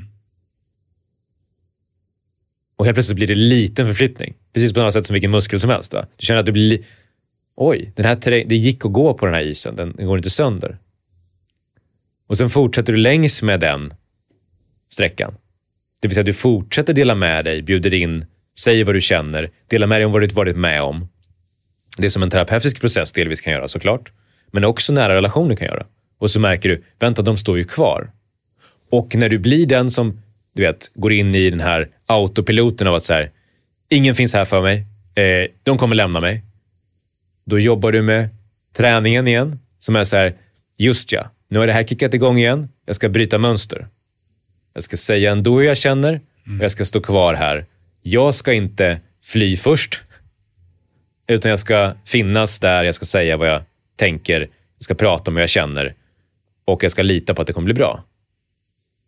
Och helt plötsligt blir det en liten förflyttning. Precis på samma sätt som vilken muskel som helst. Va? Du känner att du blir... Li- Oj, den här terräng- det gick att gå på den här isen. Den, den går inte sönder. Och sen fortsätter du längs med den sträckan. Det vill säga att du fortsätter dela med dig, bjuder in, säger vad du känner, dela med dig om vad du varit med om. Det är som en terapeutisk process delvis kan göra såklart. Men också nära relationer kan göra. Och så märker du, vänta, de står ju kvar. Och när du blir den som, du vet, går in i den här autopiloten av att så här, ingen finns här för mig, eh, de kommer lämna mig. Då jobbar du med träningen igen, som är så här, just ja, nu har det här kickat igång igen, jag ska bryta mönster. Jag ska säga ändå hur jag känner och jag ska stå kvar här. Jag ska inte fly först, utan jag ska finnas där, jag ska säga vad jag tänker, jag ska prata om hur jag känner och jag ska lita på att det kommer bli bra.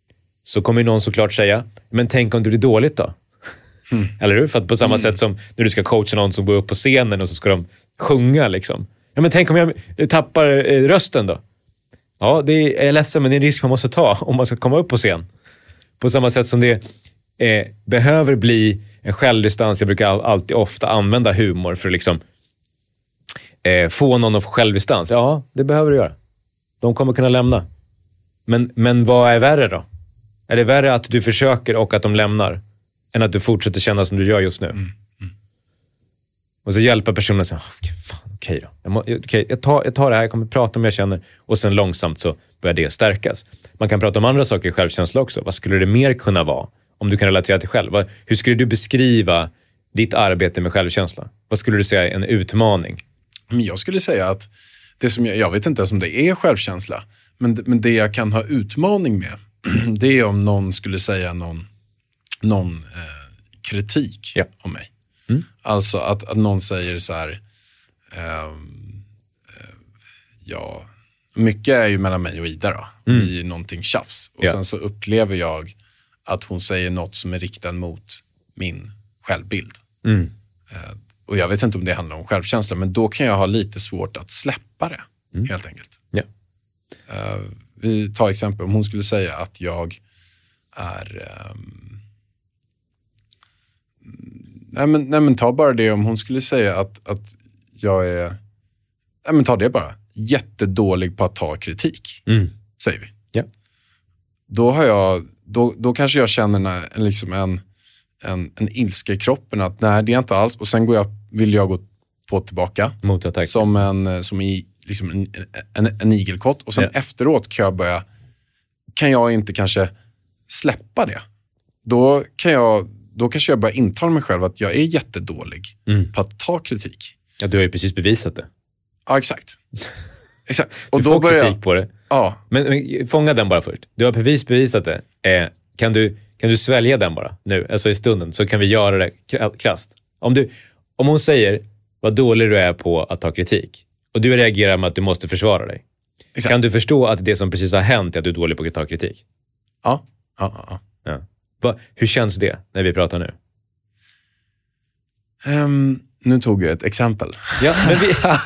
så kommer någon såklart säga, men tänk om du blir dåligt då? Mm. Eller hur? För att på samma mm. sätt som när du ska coacha någon som går upp på scenen och så ska de sjunga liksom. Ja, men tänk om jag tappar rösten då? Ja, det är, jag är ledsen, men det är en risk man måste ta om man ska komma upp på scen. På samma sätt som det eh, behöver bli en självdistans. Jag brukar alltid ofta använda humor för att liksom eh, få någon att få självdistans. Ja, det behöver du göra. De kommer kunna lämna. Men, men vad är värre då? Är det värre att du försöker och att de lämnar än att du fortsätter känna som du gör just nu? Mm. Mm. Och så hjälpa personen att säga, oh, fan, okej då. Jag, må, okay, jag, tar, jag tar det här, jag kommer prata om jag känner. Och sen långsamt så börjar det stärkas. Man kan prata om andra saker i självkänsla också. Vad skulle det mer kunna vara? Om du kan relatera till själv. Hur skulle du beskriva ditt arbete med självkänsla? Vad skulle du säga är en utmaning? Men jag skulle säga att det som jag, jag vet inte ens om det är självkänsla. Men, men det jag kan ha utmaning med, det är om någon skulle säga någon, någon eh, kritik ja. om mig. Mm. Alltså att, att någon säger så här, eh, eh, ja, mycket är ju mellan mig och Ida då. Mm. I någonting tjafs. Och ja. sen så upplever jag att hon säger något som är riktat mot min självbild. Mm. Eh, och jag vet inte om det handlar om självkänsla, men då kan jag ha lite svårt att släppa det, mm. helt enkelt. Ja. Uh, vi tar exempel, om hon skulle säga att jag är um, nej, men, nej men ta bara det, om hon skulle säga att, att jag är nej men ta det bara, jättedålig på att ta kritik, mm. säger vi. Ja. Då har jag då, då kanske jag känner en, liksom en, en, en ilska i kroppen att nej, det är inte alls, och sen går jag, vill jag gå på tillbaka motattack som en som i liksom en, en, en igelkott, och sen ja. efteråt kan jag börja kan jag inte kanske släppa det. Då kan jag då kanske jag börjar intala mig själv att jag är jättedålig mm. på att ta kritik. Ja, du har ju precis bevisat det. Ja, exakt. exakt. Och du då får börjar kritik jag, på det. Ja. Men, men fånga den bara först. Du har precis bevisat det. Eh, kan du kan du svälja den bara nu, alltså i stunden, så kan vi göra det krasst. Om du om hon säger vad dålig du är på att ta kritik, och du reagerar med att du måste försvara dig. Exakt. Kan du förstå att det som precis har hänt är att du är dålig på att ta kritik? Ja. ja, ja, ja. Va, hur känns det när vi pratar nu? Um, nu tog jag ett exempel. Ja, men vi...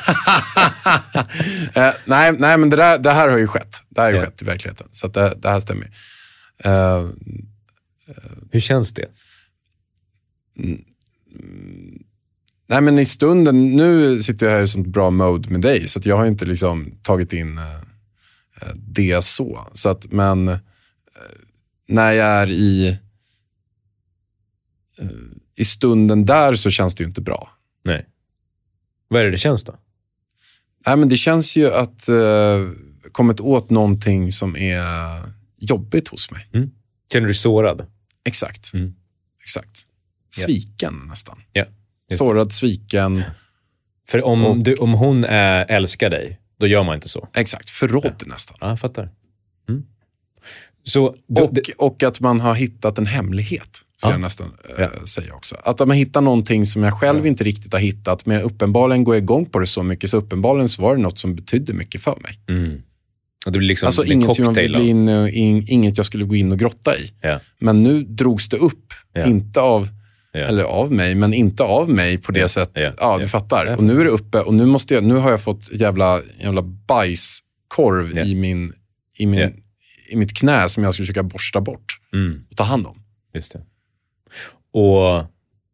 uh, nej, nej, men det, där, det här har ju skett. Det här har ju ja. skett i verkligheten. Så att det, det här stämmer. Uh, uh, hur känns det? Mm, Nej, men i stunden, nu sitter jag här i sånt bra mode med dig, så att jag har inte liksom tagit in uh, det så. Så att, men uh, när jag är i uh, i stunden där så känns det ju inte bra. Nej. Vad är det det känns då? Nej, men det känns ju att uh, kommit åt någonting som är jobbigt hos mig. Mm. Känner du dig sårad? Exakt. Mm. Exakt. Sviken yeah. nästan. Ja. Yeah. Sårad, sviken. För om, och, du, om hon är, älskar dig, då gör man inte så. Exakt, förrådd ja. nästan. Ja, jag fattar. Mm. Så, du, och, och att man har hittat en hemlighet, ska ja. jag nästan äh, ja. säga också. Att man hittar någonting som jag själv ja. inte riktigt har hittat, men uppenbarligen går igång på det så mycket, så uppenbarligen så var det något som betydde mycket för mig. Mm. Och det blir liksom alltså en inget, cocktail, man in, in, inget jag skulle gå in och grotta i. Ja. Men nu drogs det upp, ja. inte av... Ja. Eller av mig, men inte av mig på det ja. sättet. Ja, ja du ja. fattar. Ja, och nu är det uppe, och nu måste jag, nu har jag fått jävla, jävla bajskorv ja. i, min, i, min, ja. i mitt knä som jag ska försöka borsta bort mm. och ta hand om. Just det. Och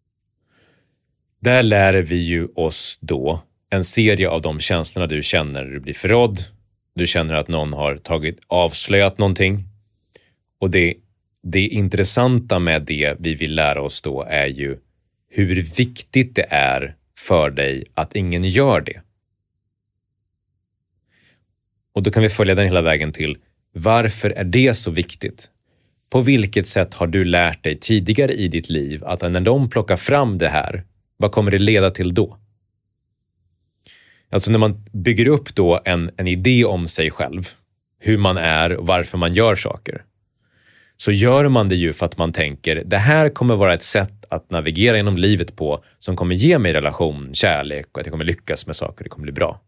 där lär vi ju oss då en serie av de känslorna du känner när du blir förrådd. Du känner att någon har tagit, avslöjat någonting. Och det Det intressanta med det vi vill lära oss då är ju hur viktigt det är för dig att ingen gör det. Och då kan vi följa den hela vägen till varför är det så viktigt? På vilket sätt har du lärt dig tidigare i ditt liv att när de plockar fram det här, vad kommer det leda till då? Alltså när man bygger upp då en, en idé om sig själv, hur man är och varför man gör saker, så gör man det ju för att man tänker det här kommer vara ett sätt att navigera genom livet på som kommer ge mig relation, kärlek och att jag kommer lyckas med saker, det kommer bli bra.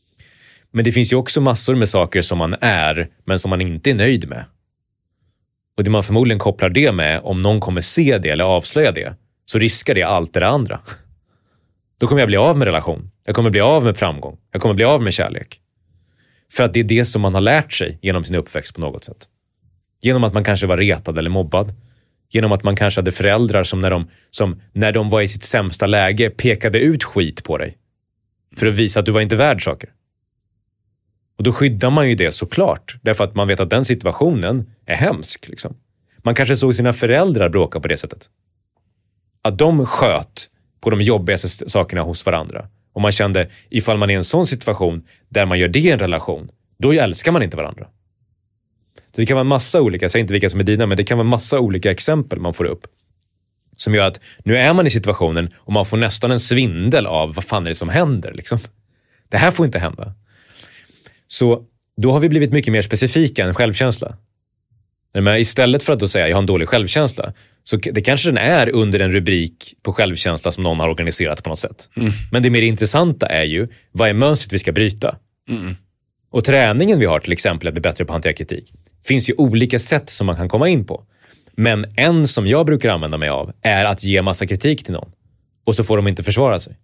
Men det finns ju också massor med saker som man är men som man inte är nöjd med. Och det man förmodligen kopplar det med, om någon kommer se det eller avslöja det, så riskar det allt det andra. Då kommer jag bli av med relation. Jag kommer bli av med framgång. Jag kommer bli av med kärlek. För att det är det som man har lärt sig genom sin uppväxt på något sätt. Genom att man kanske var retad eller mobbad. Genom att man kanske hade föräldrar som när de, som när de var i sitt sämsta läge pekade ut skit på dig. För att visa att du var inte värd saker. Och då skyddar man ju det såklart. Därför att man vet att den situationen är hemsk. Liksom. Man kanske såg sina föräldrar bråka på det sättet. Att de sköt på de jobbigaste sakerna hos varandra. Och man kände, ifall man är i en sån situation där man gör det i en relation, då älskar man inte varandra. Så det kan vara massa olika, jag säger inte vilka som är dina, men det kan vara massa olika exempel man får upp. Som gör att nu är man i situationen och man får nästan en svindel av vad fan är det som händer. Liksom. Det här får inte hända. Så då har vi blivit mycket mer specifika än självkänsla. Men istället för att då säga jag har en dålig självkänsla, så det kanske den är under en rubrik på självkänsla som någon har organiserat på något sätt. Mm. Men det mer intressanta är ju, vad är mönstret vi ska bryta? Mm. Och träningen vi har till exempel att bli bättre på att hantera kritik finns ju olika sätt som man kan komma in på. Men en som jag brukar använda mig av är att ge massa kritik till någon. Och så får de inte försvara sig.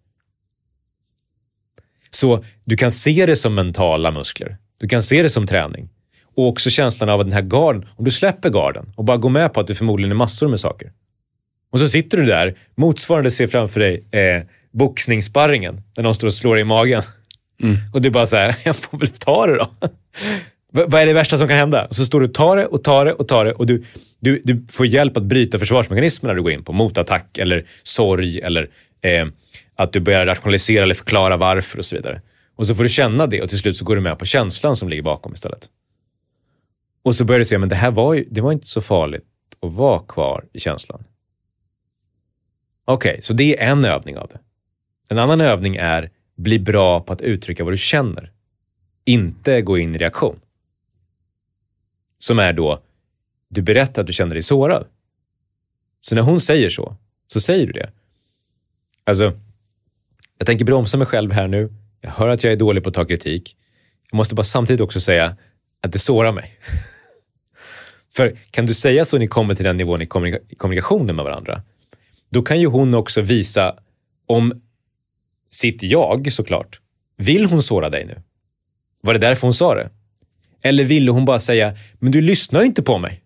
Så du kan se det som mentala muskler. Du kan se det som träning. Och också känslan av att den här garden, om du släpper garden och bara går med på att du förmodligen är massor med saker. Och så sitter du där, motsvarande ser framför dig eh, boxningssparringen, där någon står och slår dig i magen. Mm. Och du bara så här, jag får väl ta det då. V- vad är det värsta som kan hända? Och så står du och tar det och tar det och tar det och du, du, du får hjälp att bryta försvarsmekanismerna du går in på. Motattack eller sorg eller eh, att du börjar rationalisera eller förklara varför och så vidare. Och så får du känna det och till slut så går du med på känslan som ligger bakom istället. Och så börjar du se, men det här var ju, det var inte så farligt att vara kvar i känslan. Okej, okay, så det är en övning av det. En annan övning är bli bra på att uttrycka vad du känner. Inte gå in i reaktion. Som är då, du berättar att du känner dig sårad. Så när hon säger så, så säger du det. Alltså, jag tänker bromsa mig själv här nu. Jag hör att jag är dålig på att ta kritik. Jag måste bara samtidigt också säga att det sårar mig. För kan du säga så ni kommer till den nivån i kommunikationen med varandra, då kan ju hon också visa om sitt jag såklart. Vill hon såra dig nu? Var det därför hon sa det? Eller ville hon bara säga, men du lyssnar inte på mig.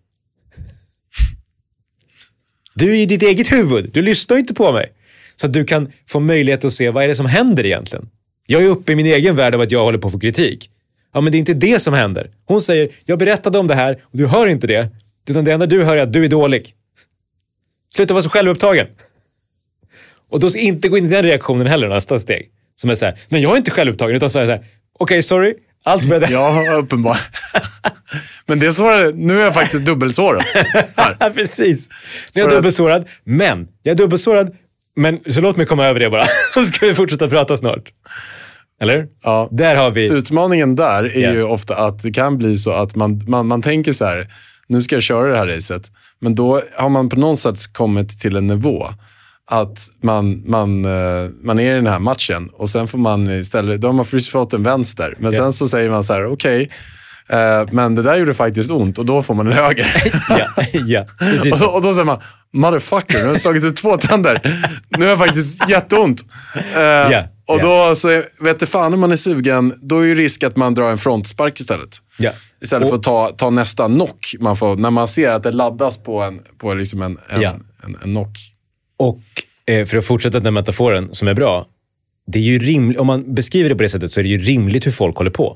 Du är i ditt eget huvud, du lyssnar inte på mig. Så att du kan få möjlighet att se vad är det som händer egentligen. Jag är uppe i min egen värld av att jag håller på att få kritik. Ja, men det är inte det som händer. Hon säger, jag berättade om det här och du hör inte det. Utan det enda du hör är att du är dålig. Sluta vara så självupptagen. Och då ska inte gå in i den reaktionen heller nästa steg. Som är så här, men jag är inte självupptagen utan så är så här, okej, okay, sorry, allt med det. Ja, uppenbart. Men det är så, nu är jag faktiskt dubbelsårad. Precis. Nu är jag dubbelsårad, men jag är dubbelsårad, men så låt mig komma över det bara. Så ska vi fortsätta prata snart. Eller? Ja. Där har vi... Utmaningen där är yeah. ju ofta att det kan bli så att man, man, man tänker så här, nu ska jag köra det här racet. Men då har man på något sätt kommit till en nivå att man, man, man är i den här matchen och sen får man istället, då har man först fått en vänster. Men yeah. sen så säger man så här, okej, okay, eh, men det där gjorde faktiskt ont och då får man en höger. ja, ja, precis. och, och då säger man, motherfucker, nu har jag slagit ut två tänder. Nu är jag faktiskt jätteont. Eh, yeah. Och yeah. då så vet du fan om man är sugen, då är ju risk att man drar en frontspark istället. Yeah. Istället och, för att ta, ta nästa knock man får, när man ser att det laddas på en, på liksom en, en, yeah. en, en knock. Och eh, för att fortsätta den metaforen som är bra, det är ju rimligt, om man beskriver det på det sättet så är det ju rimligt hur folk håller på.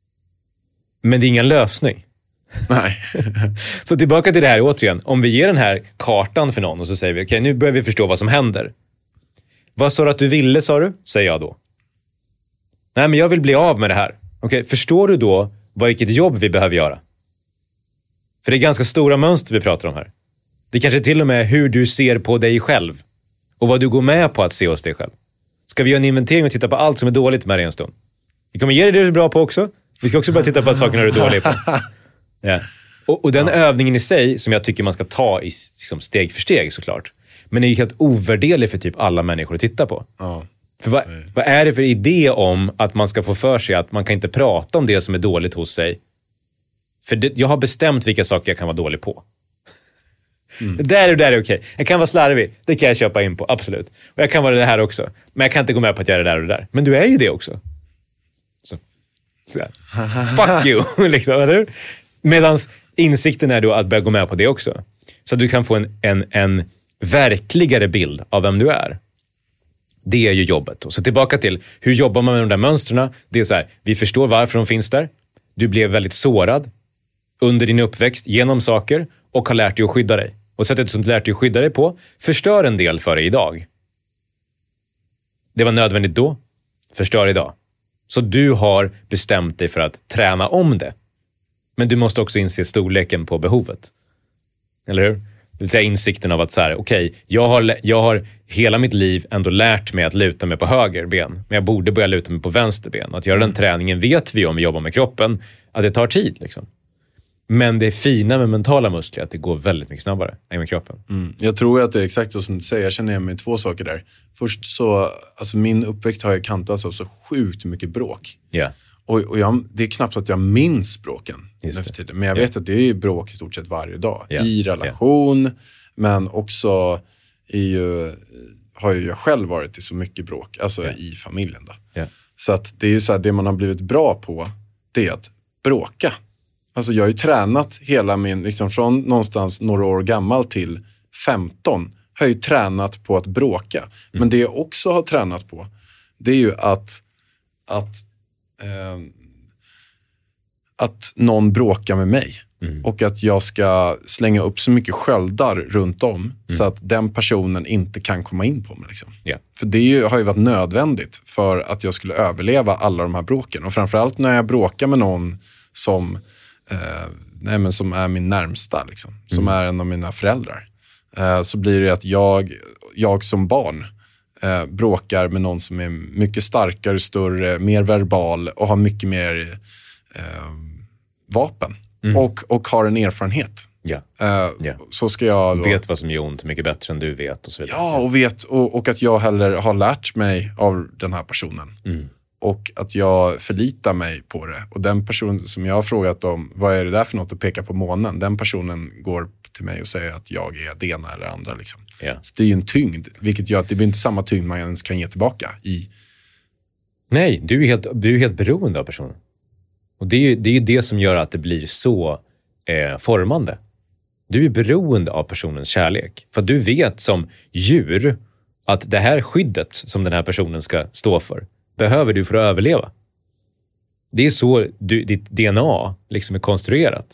Men det är ingen lösning. Nej. Så tillbaka till det här återigen. Om vi ger den här kartan för någon och så säger vi, okej, okay, nu börjar vi förstå vad som händer. Vad sa du att du ville, sa du? Säger jag då. Nej, men jag vill bli av med det här. Okej, okay, förstår du då vad, vilket jobb vi behöver göra? För det är ganska stora mönster vi pratar om här. Det kanske till och med hur du ser på dig själv. Och vad du går med på att se hos dig själv. Ska vi göra en inventering och titta på allt som är dåligt med dig en stund? Vi kommer ge dig det du är bra på också. Vi ska också börja titta på att sakerna du är dålig på. Ja. Och, och den ja. övningen i sig som jag tycker man ska ta i, liksom steg för steg såklart. Men är ju helt ovärderlig för typ alla människor att titta på. Ja. För vad, vad är det för idé om att man ska få för sig att man kan inte prata om det som är dåligt hos sig? För det, jag har bestämt vilka saker jag kan vara dålig på. Mm. Det där och det där är okej. Jag kan vara slarvig, det kan jag köpa in på, absolut. Och jag kan vara det här också. Men jag kan inte gå med på att göra det där och det där. Men du är ju det också. Så, så fuck you, liksom, eller hur? Medans insikten är då att börja gå med på det också. Så att du kan få en, en, en verkligare bild av vem du är. Det är ju jobbet då. Så tillbaka till, hur jobbar man med de där mönstren? Det är så här, vi förstår varför de finns där. Du blev väldigt sårad under din uppväxt genom saker och har lärt dig att skydda dig. Och sättet som du lärt dig att skydda dig på förstör en del för dig idag. Det var nödvändigt då, förstör idag. Så du har bestämt dig för att träna om det. Men du måste också inse storleken på behovet. Eller hur? Det vill säga insikten av att så här, okej, okay, jag, har, jag har hela mitt liv ändå lärt mig att luta mig på höger ben. Men jag borde börja luta mig på vänster ben. Att göra den träningen vet vi om vi jobbar med kroppen. Att det tar tid liksom. Men det är fina med mentala muskler att det går väldigt mycket snabbare än med kroppen. Mm. Jag tror att det är exakt så som du säger. Jag känner igen mig två saker där. Först så, alltså min uppväxt har jag kantats av så sjukt mycket bråk. Ja. Yeah. Och, och jag, det är knappt att jag minns bråken nu för tiden. Men jag vet yeah. att det är bråk i stort sett varje dag. Yeah. I relation, yeah. men också i ju, har ju jag själv varit i så mycket bråk. Alltså yeah. i familjen då. Yeah. Så att det är ju så här, det man har blivit bra på, det är att bråka. Alltså jag har ju tränat hela min, liksom från någonstans några år gammal till femton, har jag ju tränat på att bråka. Mm. Men det jag också har tränat på, det är ju att, att, eh, att någon bråkar med mig. Mm. Och att jag ska slänga upp så mycket sköldar runt om mm. så att den personen inte kan komma in på mig. Liksom. Yeah. För det är ju, har ju varit nödvändigt för att jag skulle överleva alla de här bråken. Och framförallt när jag bråkar med någon som... Uh, nej, men som är min närmsta liksom, mm. som är en av mina föräldrar, uh, så blir det att jag, jag som barn uh, bråkar med någon som är mycket starkare, större, mer verbal och har mycket mer uh, vapen mm. och, och har en erfarenhet. Yeah. Uh, yeah. Så ska jag då, vet vad som är ont mycket bättre än du vet och så vidare. Ja, och vet och, och att jag heller har lärt mig av den här personen. Mm. Och att jag förlitar mig på det. Och den personen som jag har frågat om, vad är det där för något att peka på månen? Den personen går till mig och säger att jag är det ena eller andra. Liksom. Yeah. Så det är ju en tyngd, vilket gör att det blir inte samma tyngd man ens kan ge tillbaka i. Nej, du är helt, du är helt beroende av personen. Och det är ju det, är det som gör att det blir så eh, formande. Du är beroende av personens kärlek. För du vet som djur att det här skyddet som den här personen ska stå för behöver du för att överleva. Det är så du, ditt D N A liksom är konstruerat.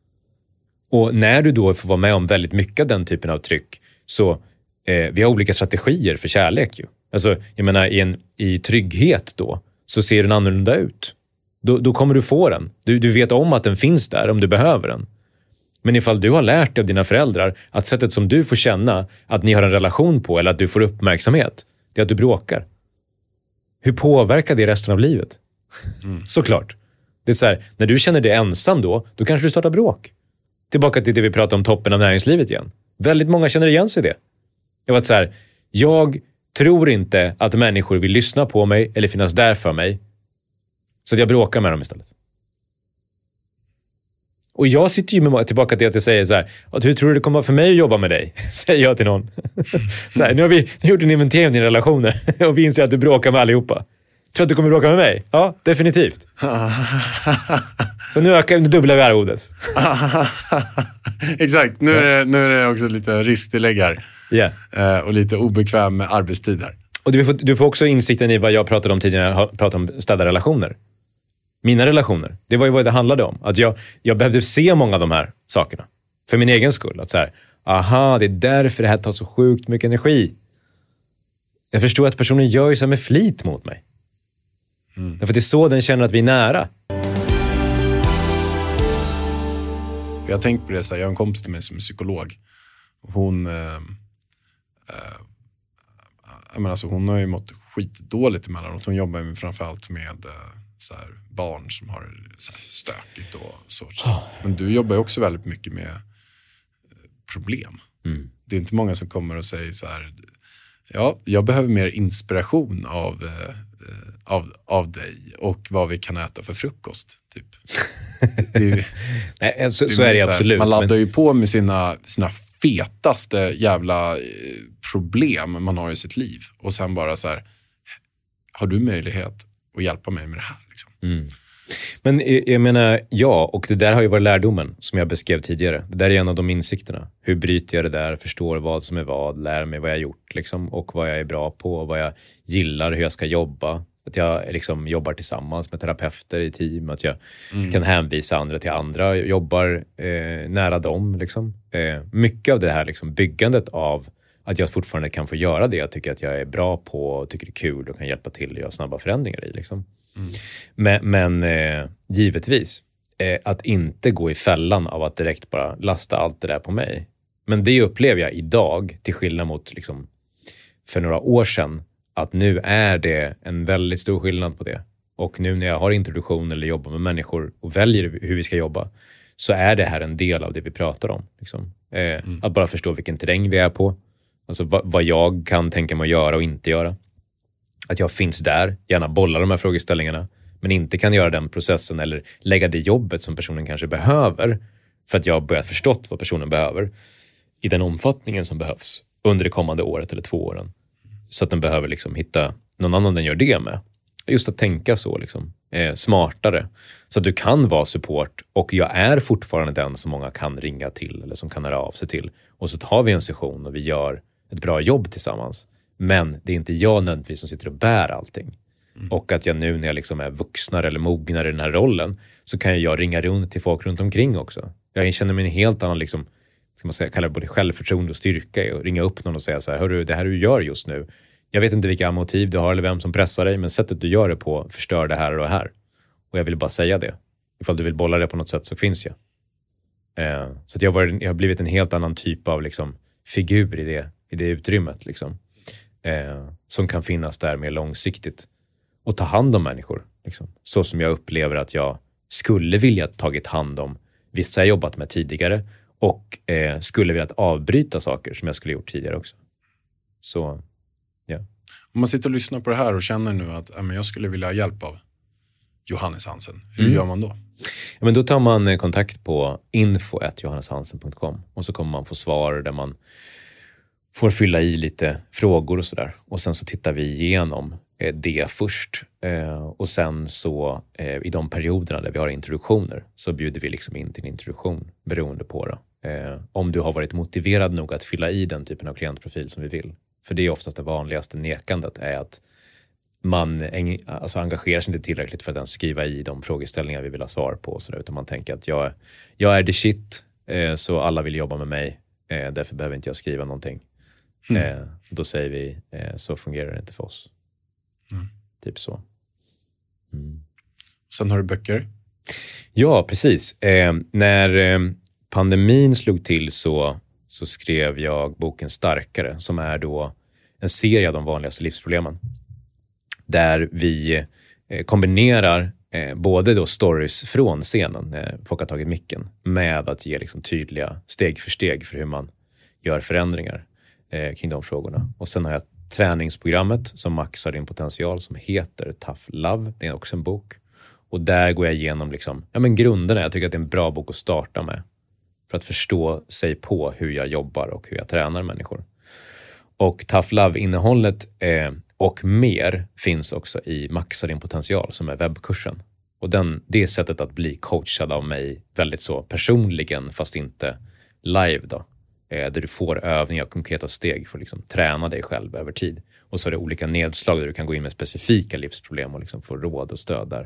Och när du då får vara med om väldigt mycket av den typen av tryck, så eh, vi har olika strategier för kärlek ju. Alltså, jag menar, i, en, i trygghet då, så ser den annorlunda ut. Då, då kommer du få den. Du, du vet om att den finns där om du behöver den. Men ifall du har lärt dig av dina föräldrar att sättet som du får känna att ni har en relation på, eller att du får uppmärksamhet, det är att du bråkar. Hur påverkar det resten av livet? Mm. Såklart. Det är så här, när du känner dig ensam då, då kanske du startar bråk. Tillbaka till det vi pratade om, toppen av näringslivet igen. Väldigt många känner igen sig i det. Det var så här, jag tror inte att människor vill lyssna på mig eller finnas där för mig. Så att jag bråkar med dem istället. Och jag sitter ju med, tillbaka till att jag säger så här, att hur tror du det kommer vara för mig att jobba med dig? Säger jag till någon. Så här, nu har vi nu gjort en inventering av dina relationer och vi inser att du bråkar med allihopa. Tror du att du kommer bråka med mig? Ja, definitivt. Så nu, ökar, nu dubblar vi arvodet. Exakt, nu är, det, nu är det också lite risktillägg här. Yeah. Och lite obekväm arbetstid här. Och du får, du får också insikten i vad jag pratade om tidigare, jag pratade om städa relationer. Mina relationer, det var ju vad det handlade om. Att jag, jag behövde se många av de här sakerna. För min egen skull. Att så här, aha, det är därför det här tar så sjukt mycket energi. Jag förstår att personen gör ju så med flit mot mig. Mm. Därför det är så den känner att vi är nära. Jag har tänkt på det så här, jag har en kompis till mig som är psykolog. Hon, äh, äh, jag menar, alltså, hon har ju mått skitdåligt emellanåt. Hon jobbar ju framförallt med äh, så här, barn som har så här, stökigt och så. Oh. Men du jobbar ju också väldigt mycket med problem. Mm. Det är inte många som kommer och säger så här, ja, jag behöver mer inspiration av, eh, av, av dig och vad vi kan äta för frukost, typ. Det är ju, Nej, så, det är så är det så här, absolut. man laddar men... ju på med sina, sina fetaste jävla problem man har i sitt liv. Och sen bara så här, har du möjlighet att hjälpa mig med det här? Liksom? Mm. Men jag menar, ja, och det där har ju varit lärdomen som jag beskrev tidigare. Det där är en av de insikterna. Hur bryter jag det där, förstår vad som är vad, lär mig vad jag har gjort liksom, och vad jag är bra på, vad jag gillar, hur jag ska jobba. Att jag liksom jobbar tillsammans med terapeuter i team, att jag mm. kan hänvisa andra till andra, jag jobbar eh, nära dem. Liksom. Eh, mycket av det här liksom, byggandet av att jag fortfarande kan få göra det jag tycker att jag är bra på och tycker det är kul och kan hjälpa till att göra snabba förändringar i. Liksom. Mm. Men, men eh, givetvis, eh, att inte gå i fällan av att direkt bara lasta allt det där på mig. Men det upplever jag idag, till skillnad mot liksom, för några år sedan, att nu är det en väldigt stor skillnad på det. Och nu när jag har introduktion eller jobbar med människor och väljer hur vi ska jobba, så är det här en del av det vi pratar om. Liksom. Eh, mm. Att bara förstå vilken terräng vi är på. Alltså vad, vad jag kan tänka mig att göra och inte göra. Att jag finns där, gärna bollar de här frågeställningarna, men inte kan göra den processen eller lägga det jobbet som personen kanske behöver, för att jag har börjat förstått vad personen behöver i den omfattningen som behövs under det kommande året eller två åren. Så att den behöver liksom hitta någon annan den gör det med. Just att tänka så liksom, eh, smartare. Så att du kan vara support, och jag är fortfarande den som många kan ringa till eller som kan höra av sig till. Och så tar vi en session och vi gör ett bra jobb tillsammans. Men det är inte jag nödvändigtvis som sitter och bär allting. Mm. Och att jag nu när jag liksom är vuxnare eller mognare i den här rollen, så kan jag ringa runt till folk runt omkring också. Jag känner mig en helt annan, liksom, ska man säga, kallar det både självförtroende och styrka, och ringa upp någon och säga så här: hörru, det här du gör just nu, jag vet inte vilka motiv du har eller vem som pressar dig, men sättet du gör det på förstör det här och det här. Och jag vill bara säga det. Ifall du vill bolla det på något sätt så finns jag. Eh, så att jag, var, jag har blivit en helt annan typ av liksom, figur i det, i det utrymmet. Liksom. Eh, som kan finnas där mer långsiktigt. Och ta hand om människor. Liksom. Så som jag upplever att jag skulle vilja tagit hand om vissa jag jobbat med tidigare. Och eh, skulle vilja avbryta saker som jag skulle gjort tidigare också. Så, ja. Om man sitter och lyssnar på det här och känner nu att äh, men jag skulle vilja ha hjälp av Johannes Hansen. Hur mm. gör man då? Ja, men då tar man kontakt på info at johanneshansen punkt com, och så kommer man få svar där man får fylla i lite frågor och sådär. Och sen så tittar vi igenom eh, det först. Eh, och sen så eh, i de perioderna där vi har introduktioner så bjuder vi liksom in till en introduktion beroende på det. Eh, om du har varit motiverad nog att fylla i den typen av klientprofil som vi vill. För det är oftast det vanligaste nekandet, är att man alltså, engagerar sig inte tillräckligt för att ens skriva i de frågeställningar vi vill ha svar på. Så där, utan man tänker att jag, jag är the shit, eh, så alla vill jobba med mig. Eh, därför behöver inte jag skriva någonting. Mm. Eh, då säger vi, eh, så fungerar det inte för oss. Mm. Typ så. Mm. Sen har du böcker. Ja, precis. Eh, när eh, pandemin slog till så, så skrev jag boken Starkare, som är då en serie av de vanligaste livsproblemen. Där vi eh, kombinerar eh, både då stories från scenen, när folk har tagit micken, med att ge liksom tydliga steg för steg för hur man gör förändringar eh, kring de frågorna. Och sen har jag träningsprogrammet som maxar din potential, som heter Tough Love. Det är också en bok. Och där går jag igenom liksom, ja, men grunderna. Jag tycker att det är en bra bok att starta med. För att förstå sig på hur jag jobbar och hur jag tränar människor. Och Tough Love-innehållet eh, och mer finns också i Maxa din potential, som är webbkursen. Och den, det är sättet att bli coachad av mig väldigt så personligen, fast inte live då. Eh, där du får övningar och konkreta steg för att liksom träna dig själv över tid. Och så är det olika nedslag där du kan gå in med specifika livsproblem och liksom få råd och stöd där.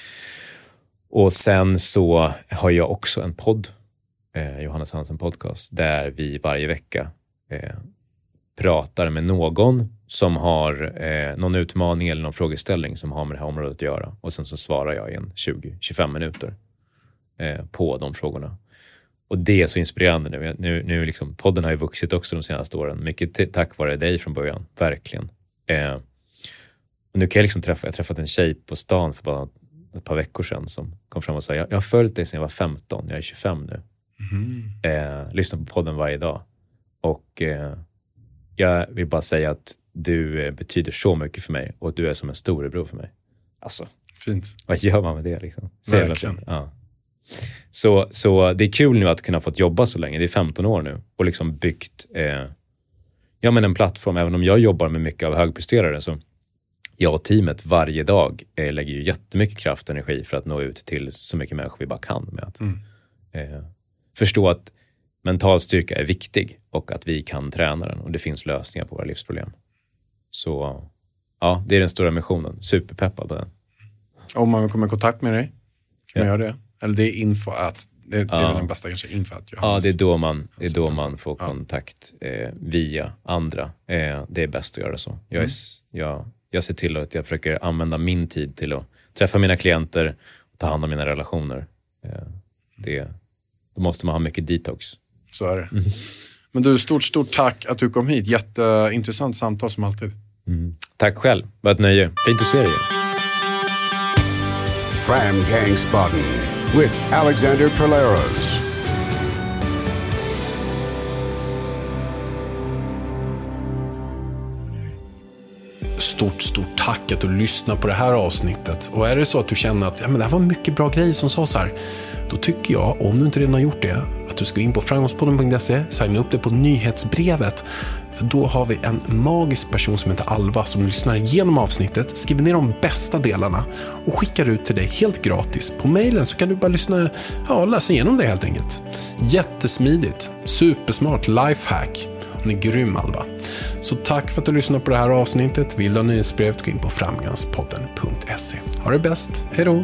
Och sen så har jag också en podd, eh, Johannes Hansen podcast, där vi varje vecka eh, pratar med någon som har eh, någon utmaning eller någon frågeställning som har med det här området att göra. Och sen så svarar jag i en tjugo till tjugofem minuter eh, på de frågorna. Och det är så inspirerande nu. Nu, nu liksom, podden har ju vuxit också de senaste åren. Mycket t- tack vare dig från början, verkligen. Eh, och nu kan jag liksom träffa, jag träffat en tjej på stan för bara ett par veckor sedan som kom fram och sa, jag, jag har följt dig sedan jag var femton, jag är tjugofem nu. Mm. Eh, lyssnar på podden varje dag. Och eh, jag vill bara säga att du betyder så mycket för mig och att du är som en storebror för mig. Alltså, fint. Vad gör man med det liksom? Verkligen. Ja. Så, så det är kul nu att kunna fått jobba så länge. Det är femton år nu. Och liksom byggt eh, ja, men en plattform. Även om jag jobbar med mycket av högpresterare, så jag och teamet varje dag eh, lägger ju jättemycket kraft och energi för att nå ut till så mycket människor vi bara kan med att mm. eh, förstå att mental styrka är viktig och att vi kan träna den och det finns lösningar på våra livsproblem. Så ja, det är den stora missionen. Superpeppad på den. Om man vill komma i kontakt med dig, kan ja. man göra det? Eller det är info att, det, det är ja. väl den bästa kanske, info att Ja, det är då man, det är då man får kontakt eh, via andra. Eh, det är bäst att göra så. Jag, är, mm. jag, jag ser till att jag försöker använda min tid till att träffa mina klienter och ta hand om mina relationer. Eh, det, då måste man ha mycket detox. Så är det. Mm. Men du, stort, stort tack att du kom hit. Jätteintressant samtal som alltid. Mm. Tack själv. Var ett nöje. Fint att se dig. Fram Gangsbotten with Alexander Polaros. Stort, stort tack att du lyssnar på det här avsnittet. Och är det så att du känner att ja, men det här var mycket bra grejer som sades här, då tycker jag, om du inte redan har gjort det, att du ska in på framgångspodden punkt se, signa upp det på nyhetsbrevet. För då har vi en magisk person som heter Alva som lyssnar igenom avsnittet, skriver ner de bästa delarna och skickar ut till dig helt gratis. På mejlen så kan du bara lyssna, ja, läsa igenom det helt enkelt. Jättesmidigt, supersmart lifehack. Hon är grym, Alva. Så tack för att du lyssnar på det här avsnittet. Vill du ha nyhetsbrevet, gå in på framgångspodden punkt se. Ha det bäst. Hej då!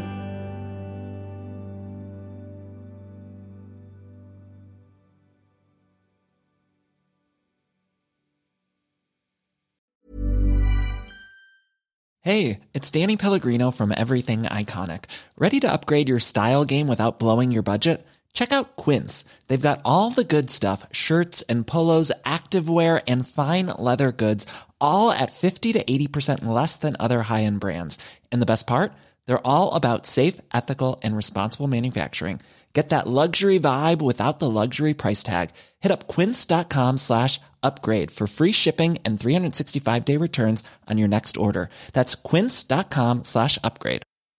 Hey, it's Danny Pellegrino from Everything Iconic. Ready to upgrade your style game without blowing your budget? Check out Quince. They've got all the good stuff, shirts and polos, activewear, and fine leather goods, all at fifty to eighty percent less than other high-end brands. And the best part? They're all about safe, ethical, and responsible manufacturing. Get that luxury vibe without the luxury price tag. Hit up quince.com slash upgrade for free shipping and three sixty-five day returns on your next order. That's quince.com slash upgrade.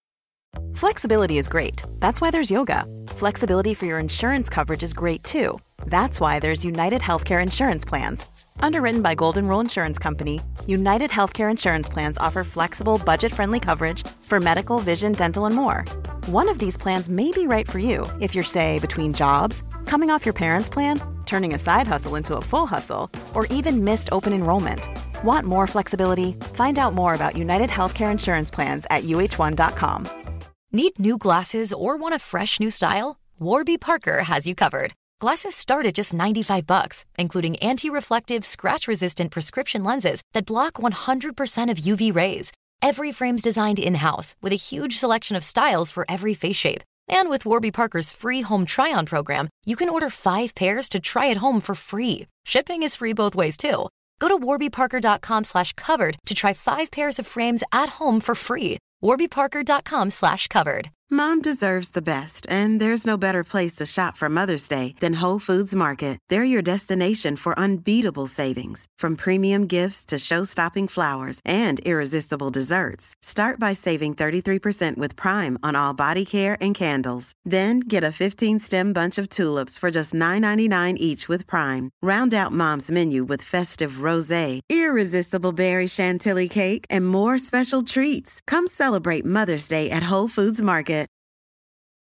Flexibility is great. That's why there's yoga. Flexibility for your insurance coverage is great too. That's why there's United Healthcare Insurance Plans. Underwritten by Golden Rule Insurance Company, United Healthcare Insurance Plans offer flexible, budget-friendly coverage for medical, vision, dental, and more. One of these plans may be right for you if you're, say, between jobs, coming off your parents' plan, turning a side hustle into a full hustle, or even missed open enrollment. Want more flexibility? Find out more about United Healthcare Insurance Plans at U H one dot com. Need new glasses or want a fresh new style? Warby Parker has you covered. Glasses start at just ninety-five bucks, including anti-reflective, scratch-resistant prescription lenses that block one hundred percent of U V rays. Every frame's designed in-house with a huge selection of styles for every face shape. And with Warby Parker's free home try-on program, you can order five pairs to try at home for free. Shipping is free both ways, too. Go to warbyparker.com slash covered to try five pairs of frames at home for free. warbyparker.com slash covered. Mom deserves the best, and there's no better place to shop for Mother's Day than Whole Foods Market. They're your destination for unbeatable savings, from premium gifts to show-stopping flowers and irresistible desserts. Start by saving thirty-three percent with Prime on all body care and candles. Then get a fifteen-stem bunch of tulips for just nine ninety-nine each with Prime. Round out Mom's menu with festive rosé, irresistible berry chantilly cake, and more special treats. Come celebrate Mother's Day at Whole Foods Market.